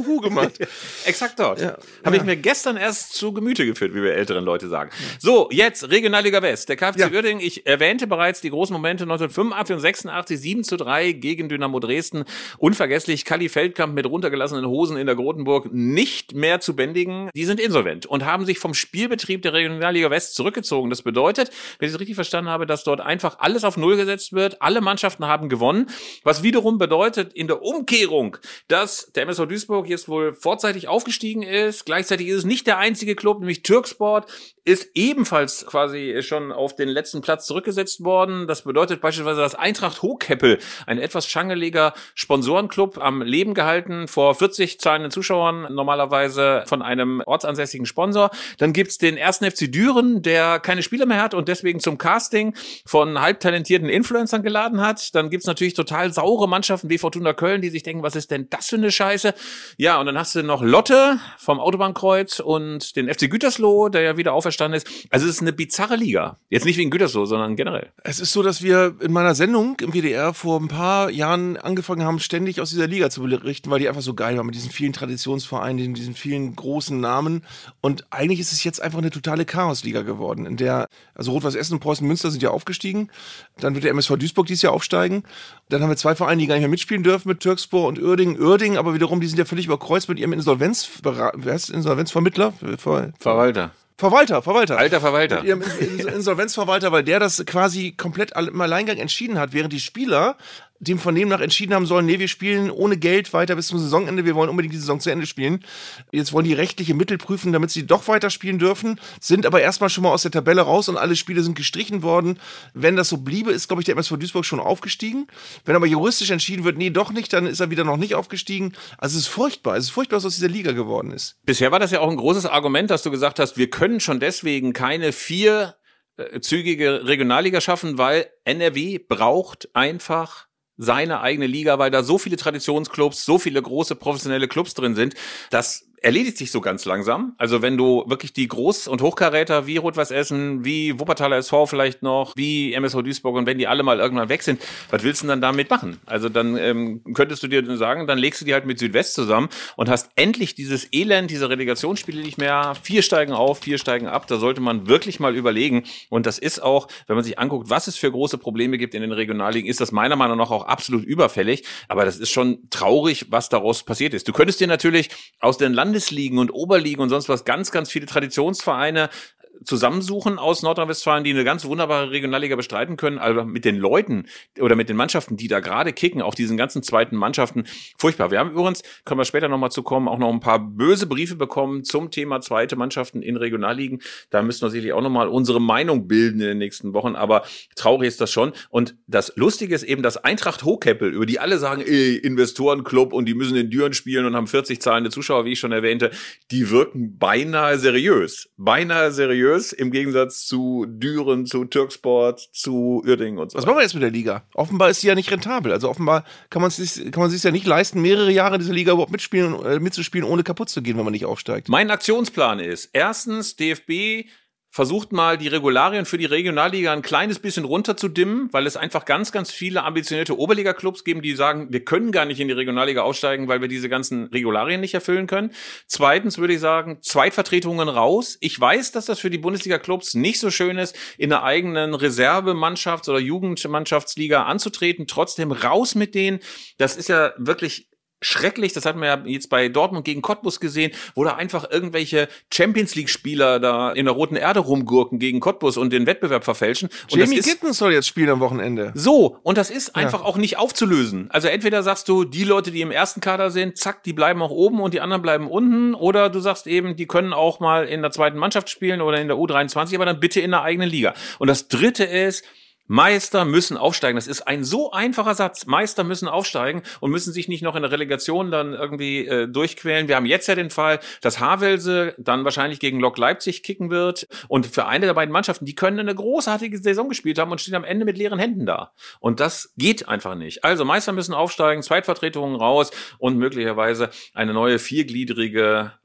gemacht. Exakt dort. Ja, Habe ja. ich mir gestern erst zu Gemüte geführt, wie wir älteren Leute sagen. So, jetzt Regionalliga West. Der KfC Ja. Uerdingen, ich erwähnte bereits die großen Momente neunzehnhundertfünfundachtzig und sechsundachtzig, sieben zu drei gegen Dynamo Dresden. Unvergesslich, Kalli Feldkamp mit runtergelassenen Hosen in der Grotenburg nicht mehr zu bändigen. Die sind insolvent und haben sich vom Spielbetrieb der Regionalliga West zurückgezogen. Das bedeutet, wenn ich es richtig verstanden habe, dass dort einfach alles auf Null gesetzt wird. Alle Mannschaften haben gewonnen, was wiederum bedeutet in der Umkehrung, dass der M S V Duisburg jetzt wohl vorzeitig aufgestiegen ist. Gleichzeitig ist es nicht der einzige Club, nämlich Türksport ist ebenfalls quasi schon auf den letzten Platz zurückgesetzt worden. Das bedeutet beispielsweise, dass Eintracht Hochkeppel, ein etwas schangeliger Sponsorenclub, am Leben gehalten, vor vierzig zahlenden Zuschauern, normalerweise von einem ortsansässigen Sponsor. Dann gibt's den ersten F C Düren, der keine Spieler mehr hat und deswegen zum Casting von halbtalentierten Influencern geladen hat. Dann gibt's natürlich total saure Mannschaften wie Fortuna Köln, die sich denken, was ist denn das für eine Scheiße? Ja, und dann hast du noch Lotte vom Autobahnkreuz und den F C Gütersloh, der ja wieder auferstanden ist. Also es ist eine bizarre Liga. Jetzt nicht wegen Gütersloh, sondern generell. Es ist so, dass wir in meiner Sendung im W D R vor ein paar Jahren angefangen haben, ständig aus dieser Liga zu berichten, weil die einfach so geil war mit diesen vielen Traditionsvereinen, diesen vielen großen Namen. Und eigentlich ist es jetzt einfach eine totale Chaosliga geworden, in der, also Rot-Weiß Essen und Preußen Münster sind ja aufgestiegen. Dann wird der M S V Duisburg dieses Jahr aufsteigen. Dann haben wir zwei Vereine, die gar nicht mehr mitspielen dürfen mit Türkspor und Uerdingen. Uerdingen, aber wiederum, die sind ja völlig überkreuzt mit ihrem Insolvenz, wer heißt Insolvenzvermittler? Ver Verwalter. Verwalter, Verwalter. Alter Verwalter. Mit ihrem Insolvenzverwalter, weil der das quasi komplett im Alleingang entschieden hat, während die Spieler dem Vernehmen nach entschieden haben sollen, nee, wir spielen ohne Geld weiter bis zum Saisonende, wir wollen unbedingt die Saison zu Ende spielen. Jetzt wollen die rechtliche Mittel prüfen, damit sie doch weiterspielen dürfen, sind aber erstmal schon mal aus der Tabelle raus und alle Spiele sind gestrichen worden. Wenn das so bliebe, ist, glaube ich, der M S V Duisburg schon aufgestiegen. Wenn aber juristisch entschieden wird, nee, doch nicht, dann ist er wieder noch nicht aufgestiegen. Also es ist furchtbar, es ist furchtbar, was aus dieser Liga geworden ist. Bisher war das ja auch ein großes Argument, dass du gesagt hast, wir können schon deswegen keine vier äh, zügige Regionalliga schaffen, weil N R W braucht einfach seine eigene Liga, weil da so viele Traditionsclubs, so viele große professionelle Clubs drin sind, dass erledigt sich so ganz langsam. Also wenn du wirklich die Groß- und Hochkaräter wie Rot-Weiß Essen, wie Wuppertaler S V vielleicht noch, wie M S V Duisburg und wenn die alle mal irgendwann weg sind, was willst du denn dann damit machen? Also dann ähm, könntest du dir sagen, dann legst du die halt mit Südwest zusammen und hast endlich dieses Elend, diese Relegationsspiele nicht mehr. Vier steigen auf, vier steigen ab. Da sollte man wirklich mal überlegen. Und das ist auch, wenn man sich anguckt, was es für große Probleme gibt in den Regionalligen, ist das meiner Meinung nach auch absolut überfällig. Aber das ist schon traurig, was daraus passiert ist. Du könntest dir natürlich aus den Land Landesligen und Oberligen und sonst was ganz, ganz viele Traditionsvereine zusammensuchen aus Nordrhein-Westfalen, die eine ganz wunderbare Regionalliga bestreiten können, aber mit den Leuten oder mit den Mannschaften, die da gerade kicken, auch diesen ganzen zweiten Mannschaften, furchtbar. Wir haben übrigens, können wir später nochmal zu kommen, auch noch ein paar böse Briefe bekommen zum Thema zweite Mannschaften in Regionalligen. Da müssen wir sicherlich auch nochmal unsere Meinung bilden in den nächsten Wochen, aber traurig ist das schon. Und das Lustige ist eben, dass Eintracht Hochkeppel, über die alle sagen, ey, Investorenclub und die müssen in Düren spielen und haben vierzig zahlende Zuschauer, wie ich schon erwähnte, die wirken beinahe seriös. Beinahe seriös. Im Gegensatz zu Düren, zu Türksport, zu Uerdingen und so. Was machen wir jetzt mit der Liga? Offenbar ist sie ja nicht rentabel. Also offenbar kann man es sich, kann man sich ja nicht leisten, mehrere Jahre diese Liga überhaupt mitspielen, äh, mitzuspielen, ohne kaputt zu gehen, wenn man nicht aufsteigt. Mein Aktionsplan ist, erstens, D F B versucht mal, die Regularien für die Regionalliga ein kleines bisschen runterzudimmen, weil es einfach ganz, ganz viele ambitionierte Oberliga-Clubs geben, die sagen, wir können gar nicht in die Regionalliga aufsteigen, weil wir diese ganzen Regularien nicht erfüllen können. Zweitens würde ich sagen, Zweitvertretungen raus. Ich weiß, dass das für die Bundesliga-Clubs nicht so schön ist, in einer eigenen Reservemannschafts- oder Jugendmannschaftsliga anzutreten. Trotzdem raus mit denen. Das ist ja wirklich schrecklich, das hatten wir ja jetzt bei Dortmund gegen Cottbus gesehen, wo da einfach irgendwelche Champions-League-Spieler da in der roten Erde rumgurken gegen Cottbus und den Wettbewerb verfälschen. Und Jamie das ist Gittens soll jetzt spielen am Wochenende. so, und das ist einfach Ja. auch nicht aufzulösen. Also entweder sagst du, die Leute, die im ersten Kader sind, zack, die bleiben auch oben und die anderen bleiben unten, oder du sagst eben, die können auch mal in der zweiten Mannschaft spielen oder in der U dreiundzwanzig, aber dann bitte in der eigenen Liga. Und das dritte ist, Meister müssen aufsteigen. Das ist ein so einfacher Satz. Meister müssen aufsteigen und müssen sich nicht noch in der Relegation dann irgendwie äh, durchquälen. Wir haben jetzt ja den Fall, dass Havelse dann wahrscheinlich gegen Lok Leipzig kicken wird. Und für eine der beiden Mannschaften, die können eine großartige Saison gespielt haben und stehen am Ende mit leeren Händen da. Und das geht einfach nicht. Also Meister müssen aufsteigen, Zweitvertretungen raus und möglicherweise eine neue viergliedrige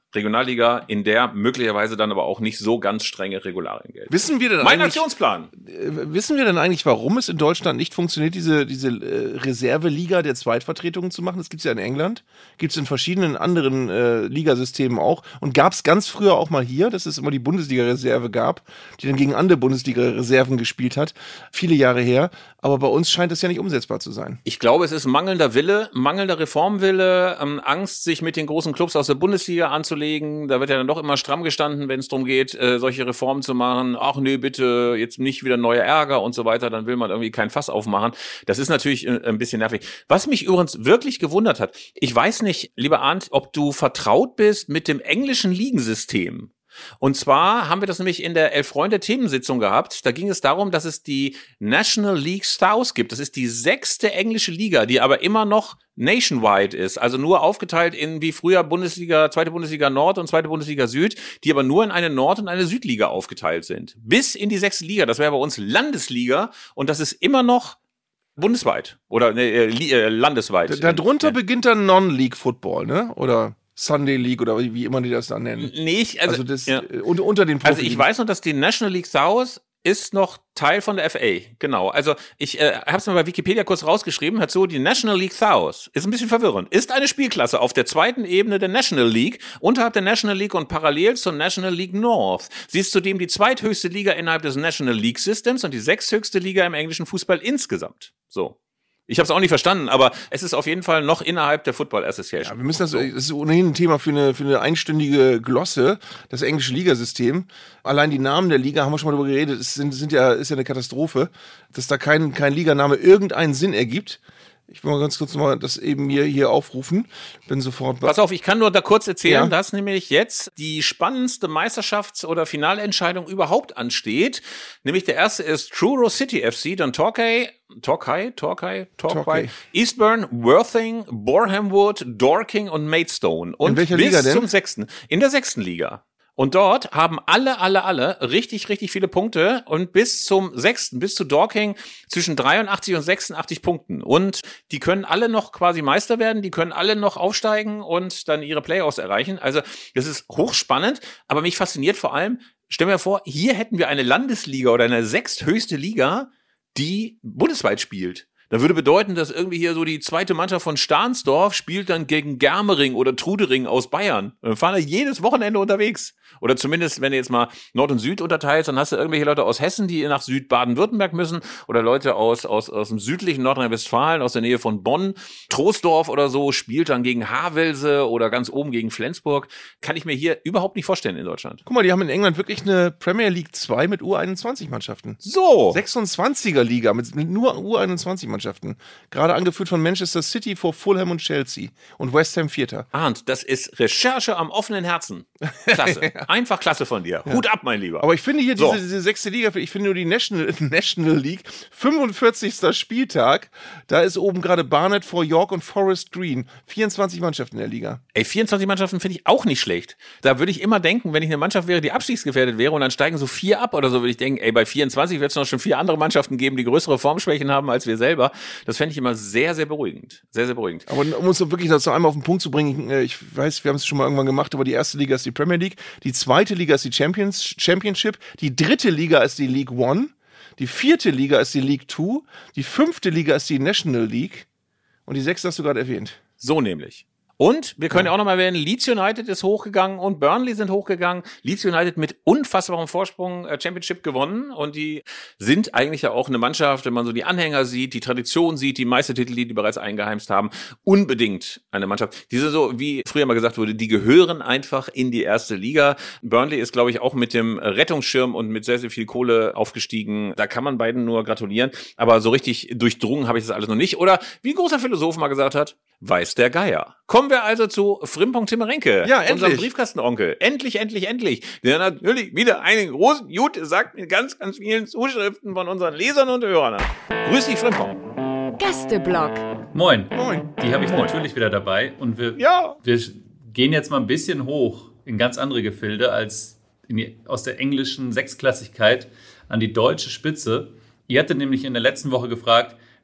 Regionalliga, in der möglicherweise dann aber auch nicht so ganz strenge Regularien gelten. Wissen wir denn mein eigentlich, Aktionsplan. Äh, wissen wir denn eigentlich, warum es in Deutschland nicht funktioniert, diese, diese äh, Reserveliga der Zweitvertretungen zu machen? Das gibt es ja in England, gibt es in verschiedenen anderen äh, Ligasystemen auch und gab es ganz früher auch mal hier, dass es immer die Bundesliga-Reserve gab, die dann gegen andere Bundesliga-Reserven gespielt hat, viele Jahre her. Aber bei uns scheint das ja nicht umsetzbar zu sein. Ich glaube, es ist mangelnder Wille, mangelnder Reformwille, ähm, Angst, sich mit den großen Clubs aus der Bundesliga anzulegen. Da wird ja dann doch immer stramm gestanden, wenn es darum geht, äh, solche Reformen zu machen. Ach nee, bitte, jetzt nicht wieder neuer Ärger und so weiter. Dann will man irgendwie kein Fass aufmachen. Das ist natürlich äh, ein bisschen nervig. Was mich übrigens wirklich gewundert hat, ich weiß nicht, lieber Arndt, ob du vertraut bist mit dem englischen Ligensystem. Und zwar haben wir das nämlich in der Elf-Freunde-Themensitzung gehabt. Da ging es darum, dass es die National League South gibt. Das ist die sechste englische Liga, die aber immer noch nationwide ist. Also nur aufgeteilt in wie früher Bundesliga, zweite Bundesliga Nord und zweite Bundesliga Süd, die aber nur in eine Nord- und eine Südliga aufgeteilt sind. Bis in die sechste Liga. Das wäre bei uns Landesliga und das ist immer noch bundesweit oder äh, äh, landesweit. Darunter ja. beginnt dann Non-League Football, ne? Oder Sunday League oder wie immer die das dann nennen. Nee, ich, also, also das ja. unter, unter den Profis. Also ich weiß noch, dass die National League South ist noch Teil von der F A. Genau. Also ich äh, habe es mal bei Wikipedia kurz rausgeschrieben. Hat so die National League South. Ist ein bisschen verwirrend. Ist eine Spielklasse auf der zweiten Ebene der National League, unterhalb der National League und parallel zur National League North. Sie ist zudem die zweithöchste Liga innerhalb des National League Systems und die sechsthöchste Liga im englischen Fußball insgesamt. So. Ich habe es auch nicht verstanden, aber es ist auf jeden Fall noch innerhalb der Football Association. Ja, wir müssen das, das ist ohnehin ein Thema für eine, für eine einstündige Glosse, das englische Ligasystem. Allein die Namen der Liga haben wir schon mal darüber geredet, es sind, sind ja, ist ja eine Katastrophe, dass da kein, kein Liganame irgendeinen Sinn ergibt. Ich will mal ganz kurz mal das eben hier, hier aufrufen. Bin sofort. Pass auf, ich kann nur da kurz erzählen, ja. dass nämlich jetzt die spannendste Meisterschafts- oder Finalentscheidung überhaupt ansteht. Nämlich der erste ist Truro City F C, dann Torquay, Torquay, Torquay, Torquay, Torquay. Eastbourne, Worthing, Boreham Wood, Dorking und Maidstone. Und in welcher bis Liga denn? zum sechsten. In der sechsten Liga. Und dort haben alle, alle, alle richtig, richtig viele Punkte und bis zum sechsten, bis zu Dorking zwischen dreiundachtzig und sechsundachtzig Punkten. Und die können alle noch quasi Meister werden, die können alle noch aufsteigen und dann ihre Playoffs erreichen. Also das ist hochspannend, aber mich fasziniert vor allem, stell mir vor, hier hätten wir eine Landesliga oder eine sechsthöchste Liga, die bundesweit spielt. Das würde bedeuten, dass irgendwie hier so die zweite Mannschaft von Stahnsdorf spielt dann gegen Germering oder Trudering aus Bayern. Dann fahren wir jedes Wochenende unterwegs. Oder zumindest, wenn du jetzt mal Nord und Süd unterteilst, dann hast du irgendwelche Leute aus Hessen, die nach Südbaden-Württemberg müssen. Oder Leute aus, aus, aus dem südlichen Nordrhein-Westfalen, aus der Nähe von Bonn. Troisdorf oder so spielt dann gegen Havelse oder ganz oben gegen Flensburg. Kann ich mir hier überhaupt nicht vorstellen in Deutschland. Guck mal, die haben in England wirklich eine Premier League zwei mit U einundzwanzig Mannschaften. So! sechsundzwanziger Liga mit, mit nur U einundzwanzig Mannschaften. Gerade angeführt von Manchester City vor Fulham und Chelsea. Und West Ham Vierter. Arndt, das ist Recherche am offenen Herzen. Klasse. Einfach klasse von dir. Ja. Hut ab, mein Lieber. Aber ich finde hier so. diese, diese sechste Liga, ich finde nur die National, National League, fünfundvierzigster Spieltag, da ist oben gerade Barnet vor York und Forest Green. vierundzwanzig Mannschaften in der Liga. Ey, vierundzwanzig Mannschaften finde ich auch nicht schlecht. Da würde ich immer denken, wenn ich eine Mannschaft wäre, die abstiegsgefährdet wäre und dann steigen so vier ab oder so, würde ich denken, ey, bei vierundzwanzig wird es noch schon vier andere Mannschaften geben, die größere Formschwächen haben als wir selber. Das fände ich immer sehr, sehr beruhigend. Sehr, sehr beruhigend. Aber um uns wirklich dazu einmal auf den Punkt zu bringen, ich weiß, wir haben es schon mal irgendwann gemacht, aber die erste Liga ist die Premier League, die zweite Liga ist die Champions, Championship, die dritte Liga ist die League One, die vierte Liga ist die League Two, die fünfte Liga ist die National League und die sechste hast du gerade erwähnt. So nämlich. Und wir können ja auch nochmal erwähnen, Leeds United ist hochgegangen und Burnley sind hochgegangen. Leeds United mit unfassbarem Vorsprung äh, Championship gewonnen und die sind eigentlich ja auch eine Mannschaft, wenn man so die Anhänger sieht, die Tradition sieht, die Meistertitel, die die bereits eingeheimst haben, unbedingt eine Mannschaft. Diese so, wie früher mal gesagt wurde, die gehören einfach in die erste Liga. Burnley ist, glaube ich, auch mit dem Rettungsschirm und mit sehr, sehr viel Kohle aufgestiegen. Da kann man beiden nur gratulieren. Aber so richtig durchdrungen habe ich das alles noch nicht. Oder wie ein großer Philosoph mal gesagt hat, weiß der Geier. Kommen wir also zu Frimpong Timmerenke, ja, endlich. unserem Briefkastenonkel. Endlich, endlich, endlich. Der natürlich wieder einen großen Jute sagt mit ganz, ganz vielen Zuschriften von unseren Lesern und Hörern. Grüß dich, Frimpong. Gästeblock. Moin. Moin. Die habe ich Moin. natürlich wieder dabei. Und wir, ja. wir gehen jetzt mal ein bisschen hoch in ganz andere Gefilde als in die, aus der englischen Sechsklassigkeit an die deutsche Spitze. Ihr hattet nämlich in der letzten Woche gefragt,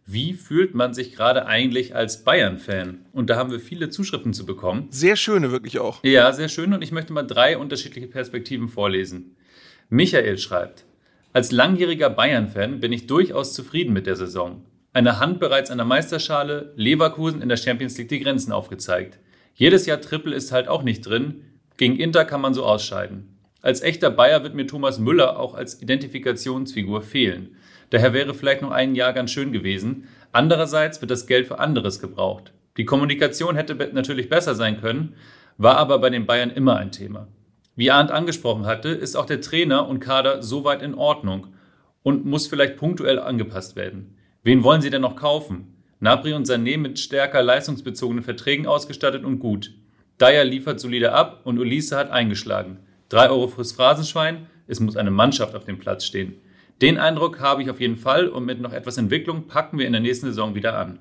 Wie fühlt man sich gerade eigentlich als Bayern-Fan? Und da haben wir viele Zuschriften zu bekommen. Sehr schöne wirklich auch. Ja, sehr schön. Und ich möchte mal drei unterschiedliche Perspektiven vorlesen. Michael schreibt: Als langjähriger Bayern-Fan bin ich durchaus zufrieden mit der Saison. Eine Hand bereits an der Meisterschale, Leverkusen in der Champions League die Grenzen aufgezeigt. Jedes Jahr Triple ist halt auch nicht drin. Gegen Inter kann man so ausscheiden. Als echter Bayer wird mir Thomas Müller auch als Identifikationsfigur fehlen. Daher wäre vielleicht noch ein Jahr ganz schön gewesen. Andererseits wird das Geld für anderes gebraucht. Die Kommunikation hätte natürlich besser sein können, war aber bei den Bayern immer ein Thema. Wie Arndt angesprochen hatte, ist auch der Trainer und Kader soweit in Ordnung und muss vielleicht punktuell angepasst werden. Wen wollen sie denn noch kaufen? Gnabry und Sané mit stärker leistungsbezogenen Verträgen ausgestattet und gut. Dyer liefert solide ab und Olise hat eingeschlagen. Drei Euro fürs Phrasenschwein, es muss eine Mannschaft auf dem Platz stehen. Den Eindruck habe ich auf jeden Fall und mit noch etwas Entwicklung packen wir in der nächsten Saison wieder an.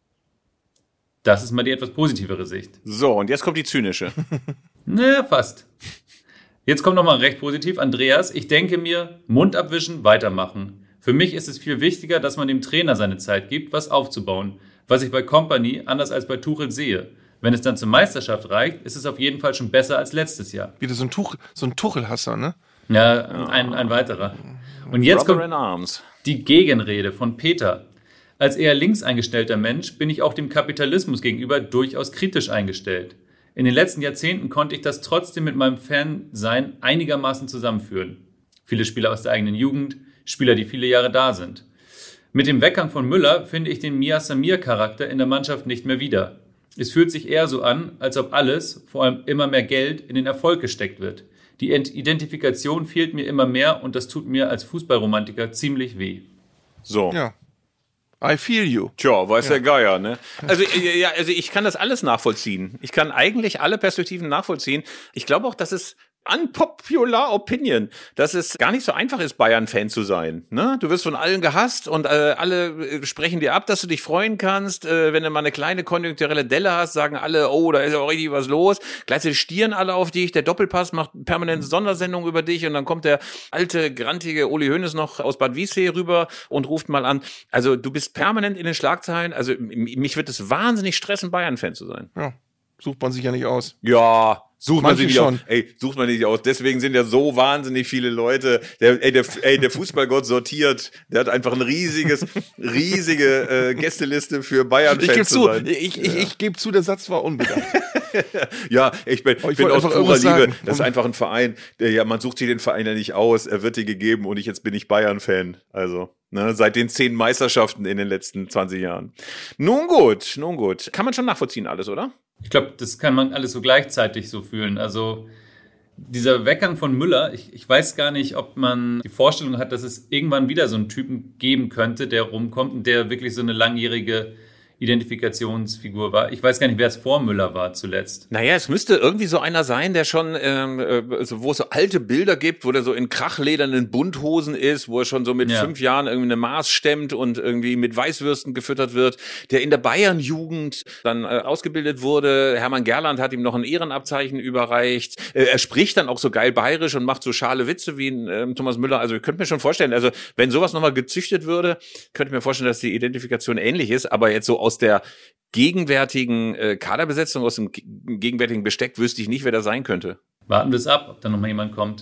Das ist mal die etwas positivere Sicht. So, und jetzt kommt die zynische. Naja, fast. Jetzt kommt nochmal recht positiv. Andreas, ich denke mir, Mund abwischen, weitermachen. Für mich ist es viel wichtiger, dass man dem Trainer seine Zeit gibt, was aufzubauen. Was ich bei Kompany anders als bei Tuchel sehe. Wenn es dann zur Meisterschaft reicht, ist es auf jeden Fall schon besser als letztes Jahr. Wieder so ein, Tuch, so ein Tuchel-Hasser, ne? Ja, ein, ein weiterer. Und jetzt kommt die Gegenrede von Peter. Als eher links eingestellter Mensch bin ich auch dem Kapitalismus gegenüber durchaus kritisch eingestellt. In den letzten Jahrzehnten konnte ich das trotzdem mit meinem Fansein einigermaßen zusammenführen. Viele Spieler aus der eigenen Jugend, Spieler, die viele Jahre da sind. Mit dem Weggang von Müller finde ich den Mia Samir-Charakter in der Mannschaft nicht mehr wieder. Es fühlt sich eher so an, als ob alles, vor allem immer mehr Geld, in den Erfolg gesteckt wird. Die Identifikation fehlt mir immer mehr und das tut mir als Fußballromantiker ziemlich weh. So. Ja. I feel you. Tja, weiß ja. der Geier, ne? Also, ja, also ich kann das alles nachvollziehen. Ich kann eigentlich alle Perspektiven nachvollziehen. Ich glaube auch, dass es unpopular opinion, dass es gar nicht so einfach ist, Bayern-Fan zu sein. Ne? Du wirst von allen gehasst und äh, alle sprechen dir ab, dass du dich freuen kannst. Äh, wenn du mal eine kleine konjunkturelle Delle hast, sagen alle, oh, da ist ja auch richtig was los. Gleichzeitig stieren alle auf dich, der Doppelpass macht permanent Sondersendungen über dich und dann kommt der alte, grantige Uli Hoeneß noch aus Bad Wiessee rüber und ruft mal an. Also du bist permanent in den Schlagzeilen. Also mich wird es wahnsinnig stressen, Bayern-Fan zu sein. Ja, sucht man sich ja nicht aus. Ja, sucht man Manche sich nicht schon. aus. Ey, sucht man nicht aus. Deswegen sind ja so wahnsinnig viele Leute. Der, ey, der, ey, der Fußballgott sortiert. Der hat einfach ein riesiges, riesige äh, Gästeliste für Bayern-Fans ich geb zu zu, sein. Ich, ich, ich gebe zu, der Satz war unbedacht. Ja, ich bin, ich bin aus einfach purer Liebe. sagen. Das ist einfach ein Verein. Der, ja, man sucht sich den Verein ja nicht aus. Er wird dir gegeben und ich jetzt bin ich Bayern-Fan. Also, ne, seit den zehn Meisterschaften in den letzten zwanzig Jahren. Nun gut, nun gut. Kann man schon nachvollziehen alles, oder? Ich glaube, das kann man alles so gleichzeitig so fühlen. Also dieser Weggang von Müller, ich, ich weiß gar nicht, ob man die Vorstellung hat, dass es irgendwann wieder so einen Typen geben könnte, der rumkommt und der wirklich so eine langjährige Identifikationsfigur war. Ich weiß gar nicht, wer es vor Müller war zuletzt. Naja, es müsste irgendwie so einer sein, der schon, ähm, äh, so, wo es so alte Bilder gibt, wo der so in krachledernen Bunthosen ist, wo er schon so mit ja. fünf Jahren irgendwie eine Maß stemmt und irgendwie mit Weißwürsten gefüttert wird, der in der Bayern-Jugend dann äh, ausgebildet wurde. Hermann Gerland hat ihm noch ein Ehrenabzeichen überreicht. Äh, er spricht dann auch so geil bayerisch und macht so schale Witze wie ein, äh, Thomas Müller. Also ich könnte mir schon vorstellen, also wenn sowas nochmal gezüchtet würde, könnte ich mir vorstellen, dass die Identifikation ähnlich ist, aber jetzt so aus der gegenwärtigen äh, Kaderbesetzung, aus dem g- gegenwärtigen Besteck, wüsste ich nicht, wer das sein könnte. Warten wir es ab, ob da nochmal jemand kommt.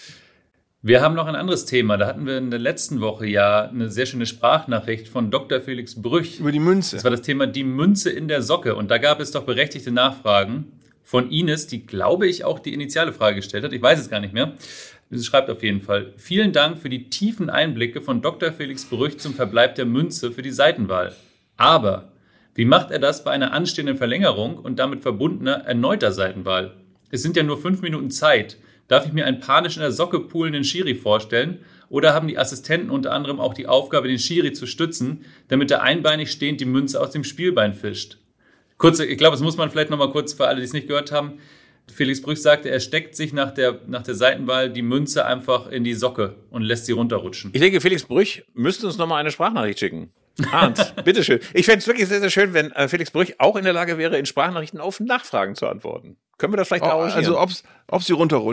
Wir haben noch ein anderes Thema. Da hatten wir in der letzten Woche ja eine sehr schöne Sprachnachricht von Doktor Felix Brüch. Über die Münze. Das war das Thema die Münze in der Socke. Und da gab es doch berechtigte Nachfragen von Ines, die, glaube ich, auch die initiale Frage gestellt hat. Ich weiß es gar nicht mehr. Sie schreibt auf jeden Fall: Vielen Dank für die tiefen Einblicke von Doktor Felix Brüch zum Verbleib der Münze für die Seitenwahl. Aber wie macht er das bei einer anstehenden Verlängerung und damit verbundener erneuter Seitenwahl? Es sind ja nur fünf Minuten Zeit. Darf ich mir einen panisch in der Socke poolenden Schiri vorstellen? Oder haben die Assistenten unter anderem auch die Aufgabe, den Schiri zu stützen, damit er einbeinig stehend die Münze aus dem Spielbein fischt? Kurze, ich glaube, das muss man vielleicht noch mal kurz für alle, die es nicht gehört haben. Felix Brüch sagte, er steckt sich nach der, nach der Seitenwahl die Münze einfach in die Socke und lässt sie runterrutschen. Ich denke, Felix Brüch müsste uns noch mal eine Sprachnachricht schicken. Arndt, bitteschön. Ich fände es wirklich sehr, sehr schön, wenn äh, Felix Brüch auch in der Lage wäre, in Sprachnachrichten auf Nachfragen zu antworten. Können wir das vielleicht oh, arrangieren? Also ob's, ob sie runterrutscht.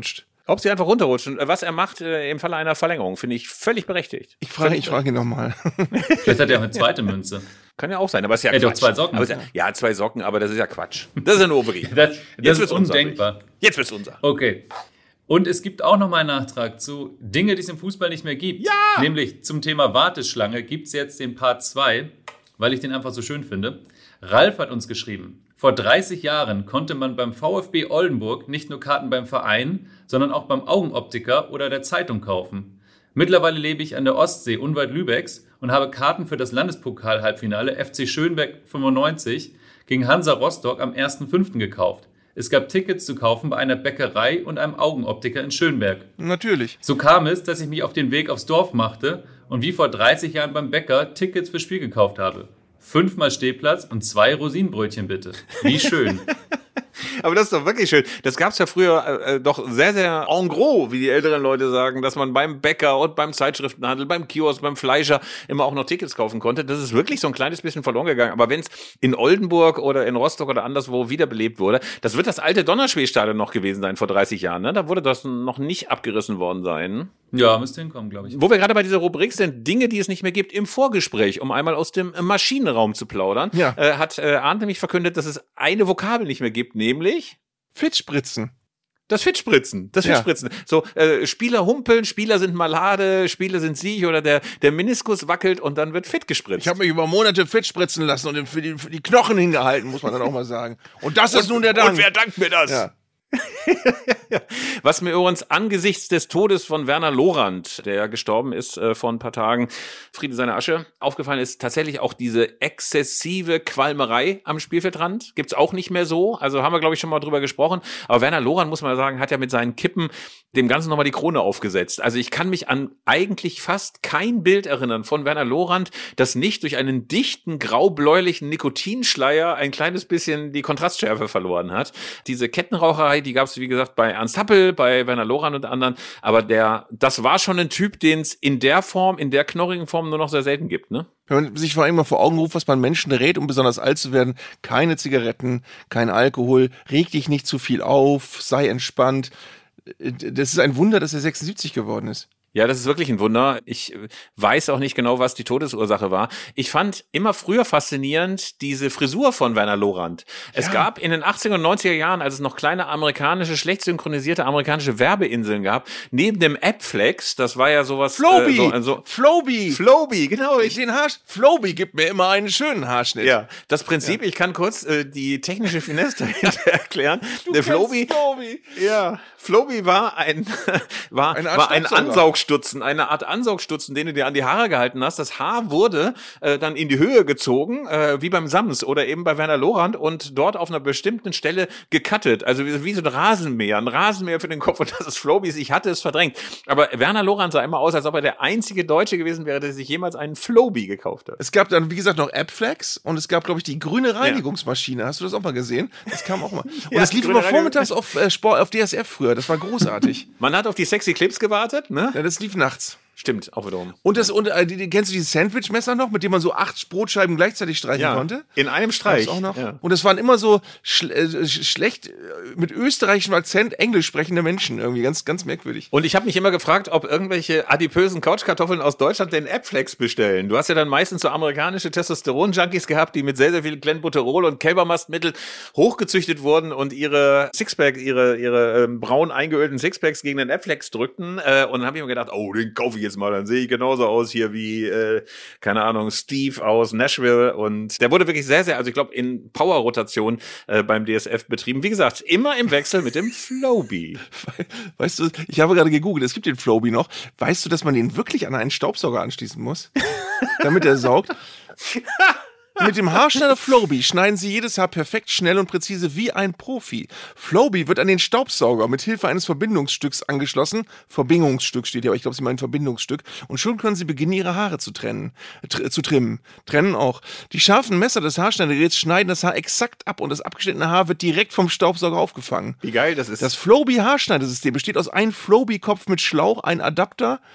Ob sie einfach runterrutschen. Was er macht äh, im Falle einer Verlängerung, finde ich völlig berechtigt. Ich frage, ich frage ihn nochmal. Vielleicht hat er auch eine zweite Münze. Kann ja auch sein, aber es ist ja er Quatsch. Hat doch zwei Socken. Aber ja, ja, zwei Socken, aber das ist ja Quatsch. Das ist ja nur Overgie. das das ist undenkbar. Unsachlich. Jetzt wird's unser. Okay. Und es gibt auch noch mal einen Nachtrag zu Dinge, die es im Fußball nicht mehr gibt. Ja! Nämlich zum Thema Warteschlange gibt es jetzt den Part zwei, weil ich den einfach so schön finde. Ralf hat uns geschrieben, vor dreißig Jahren konnte man beim VfB Oldenburg nicht nur Karten beim Verein, sondern auch beim Augenoptiker oder der Zeitung kaufen. Mittlerweile lebe ich an der Ostsee unweit Lübecks und habe Karten für das Landespokal-Halbfinale F C Schönberg fünfundneunzig gegen Hansa Rostock am ersten fünften gekauft. Es gab Tickets zu kaufen bei einer Bäckerei und einem Augenoptiker in Schönberg. Natürlich. So kam es, dass ich mich auf den Weg aufs Dorf machte und wie vor dreißig Jahren beim Bäcker Tickets fürs Spiel gekauft habe. Fünfmal Stehplatz und zwei Rosinenbrötchen bitte. Wie schön. Aber das ist doch wirklich schön. Das gab's ja früher äh, doch sehr, sehr en gros, wie die älteren Leute sagen, dass man beim Bäcker und beim Zeitschriftenhandel, beim Kiosk, beim Fleischer immer auch noch Tickets kaufen konnte. Das ist wirklich so ein kleines bisschen verloren gegangen. Aber wenn es in Oldenburg oder in Rostock oder anderswo wiederbelebt wurde, das wird das alte Donnerschwee-Stadion noch gewesen sein vor dreißig Jahren. Ne? Da wurde das noch nicht abgerissen worden sein. Ja, müsste hinkommen, glaube ich. Wo wir gerade bei dieser Rubrik sind, Dinge, die es nicht mehr gibt, im Vorgespräch, um einmal aus dem Maschinenraum zu plaudern, ja. äh, hat äh, Arndt nämlich verkündet, dass es eine Vokabel nicht mehr gibt, nämlich Fittspritzen. Das Fittspritzen, das Fittspritzen. Ja. So, äh, Spieler humpeln, Spieler sind malade, Spieler sind sieg oder der, der Meniskus wackelt und dann wird fit gespritzt. Ich habe mich über Monate fit spritzen lassen und für die, für die Knochen hingehalten, muss man dann auch mal sagen. Und das ist und, nun der Dank. Und wer dankt mir das? Ja. Was mir übrigens angesichts des Todes von Werner Lorand, der gestorben ist äh, vor ein paar Tagen, Friede seine Asche, aufgefallen ist, tatsächlich auch diese exzessive Qualmerei am Spielfeldrand. Gibt's auch nicht mehr so. Also haben wir, glaube ich, schon mal drüber gesprochen. Aber Werner Lorand, muss man sagen, hat ja mit seinen Kippen dem Ganzen nochmal die Krone aufgesetzt. Also ich kann mich an eigentlich fast kein Bild erinnern von Werner Lorand, das nicht durch einen dichten, graubläulichen Nikotinschleier ein kleines bisschen die Kontrastschärfe verloren hat. Diese Kettenraucherei, die gab es, wie gesagt, bei Ernst Happel, bei Werner Lorand und anderen. Aber der, das war schon ein Typ, den es in der Form, in der knorrigen Form nur noch sehr selten gibt, ne? Wenn man sich vor allem mal vor Augen ruft, was man Menschen rät, um besonders alt zu werden, keine Zigaretten, kein Alkohol, reg dich nicht zu viel auf, sei entspannt. Das ist ein Wunder, dass er sechsundsiebzig geworden ist. Ja, das ist wirklich ein Wunder. Ich weiß auch nicht genau, was die Todesursache war. Ich fand immer früher faszinierend diese Frisur von Werner Lorand. Es ja. gab in den achtziger und neunziger Jahren, als es noch kleine amerikanische, schlecht synchronisierte amerikanische Werbeinseln gab, neben dem Appflex, das war ja sowas... Floby! Äh, so, so, Floby! Floby, genau. Ich, Den Haar, Floby gibt mir immer einen schönen Haarschnitt. Ja, das Prinzip, ja. ich kann kurz äh, die technische Finesse dahinter erklären. Du Der Floby, Floby. Ja, Floby war ein, war, eine war ein Ansaugstutzen, eine Art Ansaugstutzen, den du dir an die Haare gehalten hast. Das Haar wurde äh, dann in die Höhe gezogen, äh, wie beim Sams oder eben bei Werner Lorand und dort auf einer bestimmten Stelle gecuttet. Also wie, wie so ein Rasenmäher, ein Rasenmäher für den Kopf und das ist Flobys. Ich hatte es verdrängt. Aber Werner Lorand sah immer aus, als ob er der einzige Deutsche gewesen wäre, der sich jemals einen Floby gekauft hat. Es gab dann, wie gesagt, noch Appflex und es gab, glaube ich, die grüne Reinigungsmaschine. Ja. Hast du das auch mal gesehen? Das kam auch mal. Und ja, das lief immer vormittags auf, äh, Sport, auf D S F früher. Das war großartig. Man hat auf die sexy Clips gewartet, ne? Ja, das lief nachts. Stimmt, auch wiederum. Und das und äh, die, kennst du dieses Sandwichmesser noch, mit dem man so acht Brotscheiben gleichzeitig streichen ja, konnte? In einem Streich. Auch noch. Ja. Und es waren immer so schl äh, schlecht äh, mit österreichischem Akzent englisch sprechende Menschen, irgendwie ganz ganz merkwürdig. Und ich habe mich immer gefragt, ob irgendwelche adipösen Couchkartoffeln aus Deutschland den Appflex bestellen. Du hast ja dann meistens so amerikanische Testosteron-Junkies gehabt, die mit sehr sehr viel Glenbuterol und Kälbermastmittel hochgezüchtet wurden und ihre Sixpack, ihre ihre ähm, braun eingeölten Sixpacks gegen den Appflex drückten. Äh, und dann habe ich mir gedacht, oh, den kaufe ich jetzt mal, dann sehe ich genauso aus hier wie, äh, keine Ahnung, Steve aus Nashville und der wurde wirklich sehr, sehr, also ich glaube in Power-Rotation äh, beim D S F betrieben. Wie gesagt, immer im Wechsel mit dem Floby. Weißt du, ich habe gerade gegoogelt, es gibt den Floby noch. Weißt du, dass man den wirklich an einen Staubsauger anschließen muss, damit er saugt? Mit dem Haarschneider Floby schneiden Sie jedes Haar perfekt, schnell und präzise wie ein Profi. Floby wird an den Staubsauger mit Hilfe eines Verbindungsstücks angeschlossen. Verbindungsstück steht hier, aber ich glaube, Sie meinen Verbindungsstück. Und schon können Sie beginnen, Ihre Haare zu trennen, tr zu trimmen. Trennen auch. Die scharfen Messer des Haarschneidergeräts schneiden das Haar exakt ab und das abgeschnittene Haar wird direkt vom Staubsauger aufgefangen. Wie geil das ist. Das Floby Haarschneidesystem besteht aus einem Floby-Kopf mit Schlauch, einem Adapter,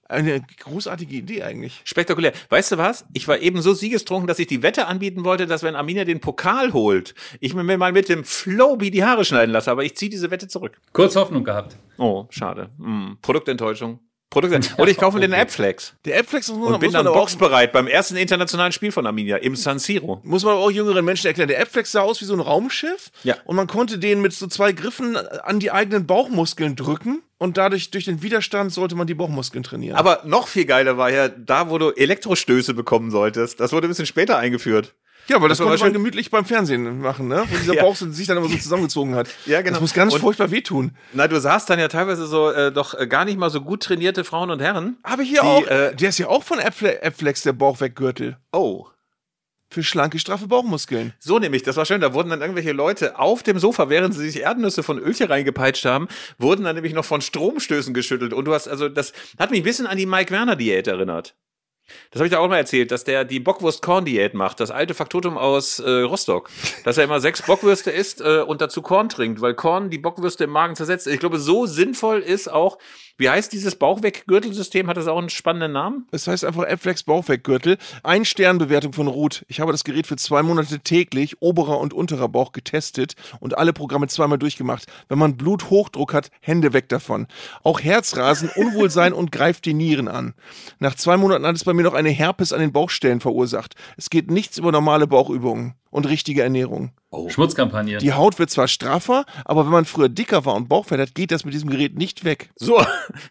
Eine großartige Idee eigentlich. Spektakulär. Weißt du was? Ich war eben so siegestrunken, dass ich die Wette anbieten wollte, dass wenn Arminia den Pokal holt, ich mir mal mit dem Flowbee die Haare schneiden lasse. Aber ich ziehe diese Wette zurück. Kurz Hoffnung gehabt. Oh, schade. Hm. Produktenttäuschung. Produkte. Oder ich kaufe mir den Appflex. Der Appflex muss man, und bin muss man dann aber boxbereit beim ersten internationalen Spiel von Arminia im San Siro. Muss man aber auch jüngeren Menschen erklären. Der Appflex sah aus wie so ein Raumschiff. Ja. Und man konnte den mit so zwei Griffen an die eigenen Bauchmuskeln drücken. Und dadurch, durch den Widerstand, sollte man die Bauchmuskeln trainieren. Aber noch viel geiler war ja da, wo du Elektrostöße bekommen solltest. Das wurde ein bisschen später eingeführt. Ja, weil das, das konnte man man gemütlich beim Fernsehen machen, ne? Wo dieser ja. Bauch sich dann immer so zusammengezogen hat. Ja, genau. Das muss ganz und, furchtbar wehtun. Na, du sahst dann ja teilweise so äh, doch äh, gar nicht mal so gut trainierte Frauen und Herren. Aber hier die, auch, äh, der ist ja auch von Appfle- Appflex, der Bauchweggürtel. Oh. Für schlanke, straffe Bauchmuskeln. So nämlich, das war schön, da wurden dann irgendwelche Leute auf dem Sofa, während sie sich Erdnüsse von Ölche reingepeitscht haben, wurden dann nämlich noch von Stromstößen geschüttelt. Und du hast, also das hat mich ein bisschen an die Mike-Werner-Diät erinnert. Das habe ich da auch mal erzählt, dass der die Bockwurst-Korn-Diät macht, das alte Faktotum aus äh, Rostock. Dass er immer sechs Bockwürste isst äh, und dazu Korn trinkt, weil Korn die Bockwürste im Magen zersetzt. Ich glaube, so sinnvoll ist auch, wie heißt dieses Bauchweggürtelsystem? Hat das auch einen spannenden Namen? Es heißt einfach Appflex Bauchweggürtel. Ein Sternbewertung von Ruth. Ich habe das Gerät für zwei Monate täglich, oberer und unterer Bauch, getestet und alle Programme zweimal durchgemacht. Wenn man Bluthochdruck hat, Hände weg davon. Auch Herzrasen, Unwohlsein und greift die Nieren an. Nach zwei Monaten hat es bei mir noch eine Herpes an den Bauchstellen verursacht. Es geht nichts über normale Bauchübungen und richtige Ernährung. Oh. Schmutzkampagne. Die Haut wird zwar straffer, aber wenn man früher dicker war und Bauchfett hat, geht das mit diesem Gerät nicht weg. So,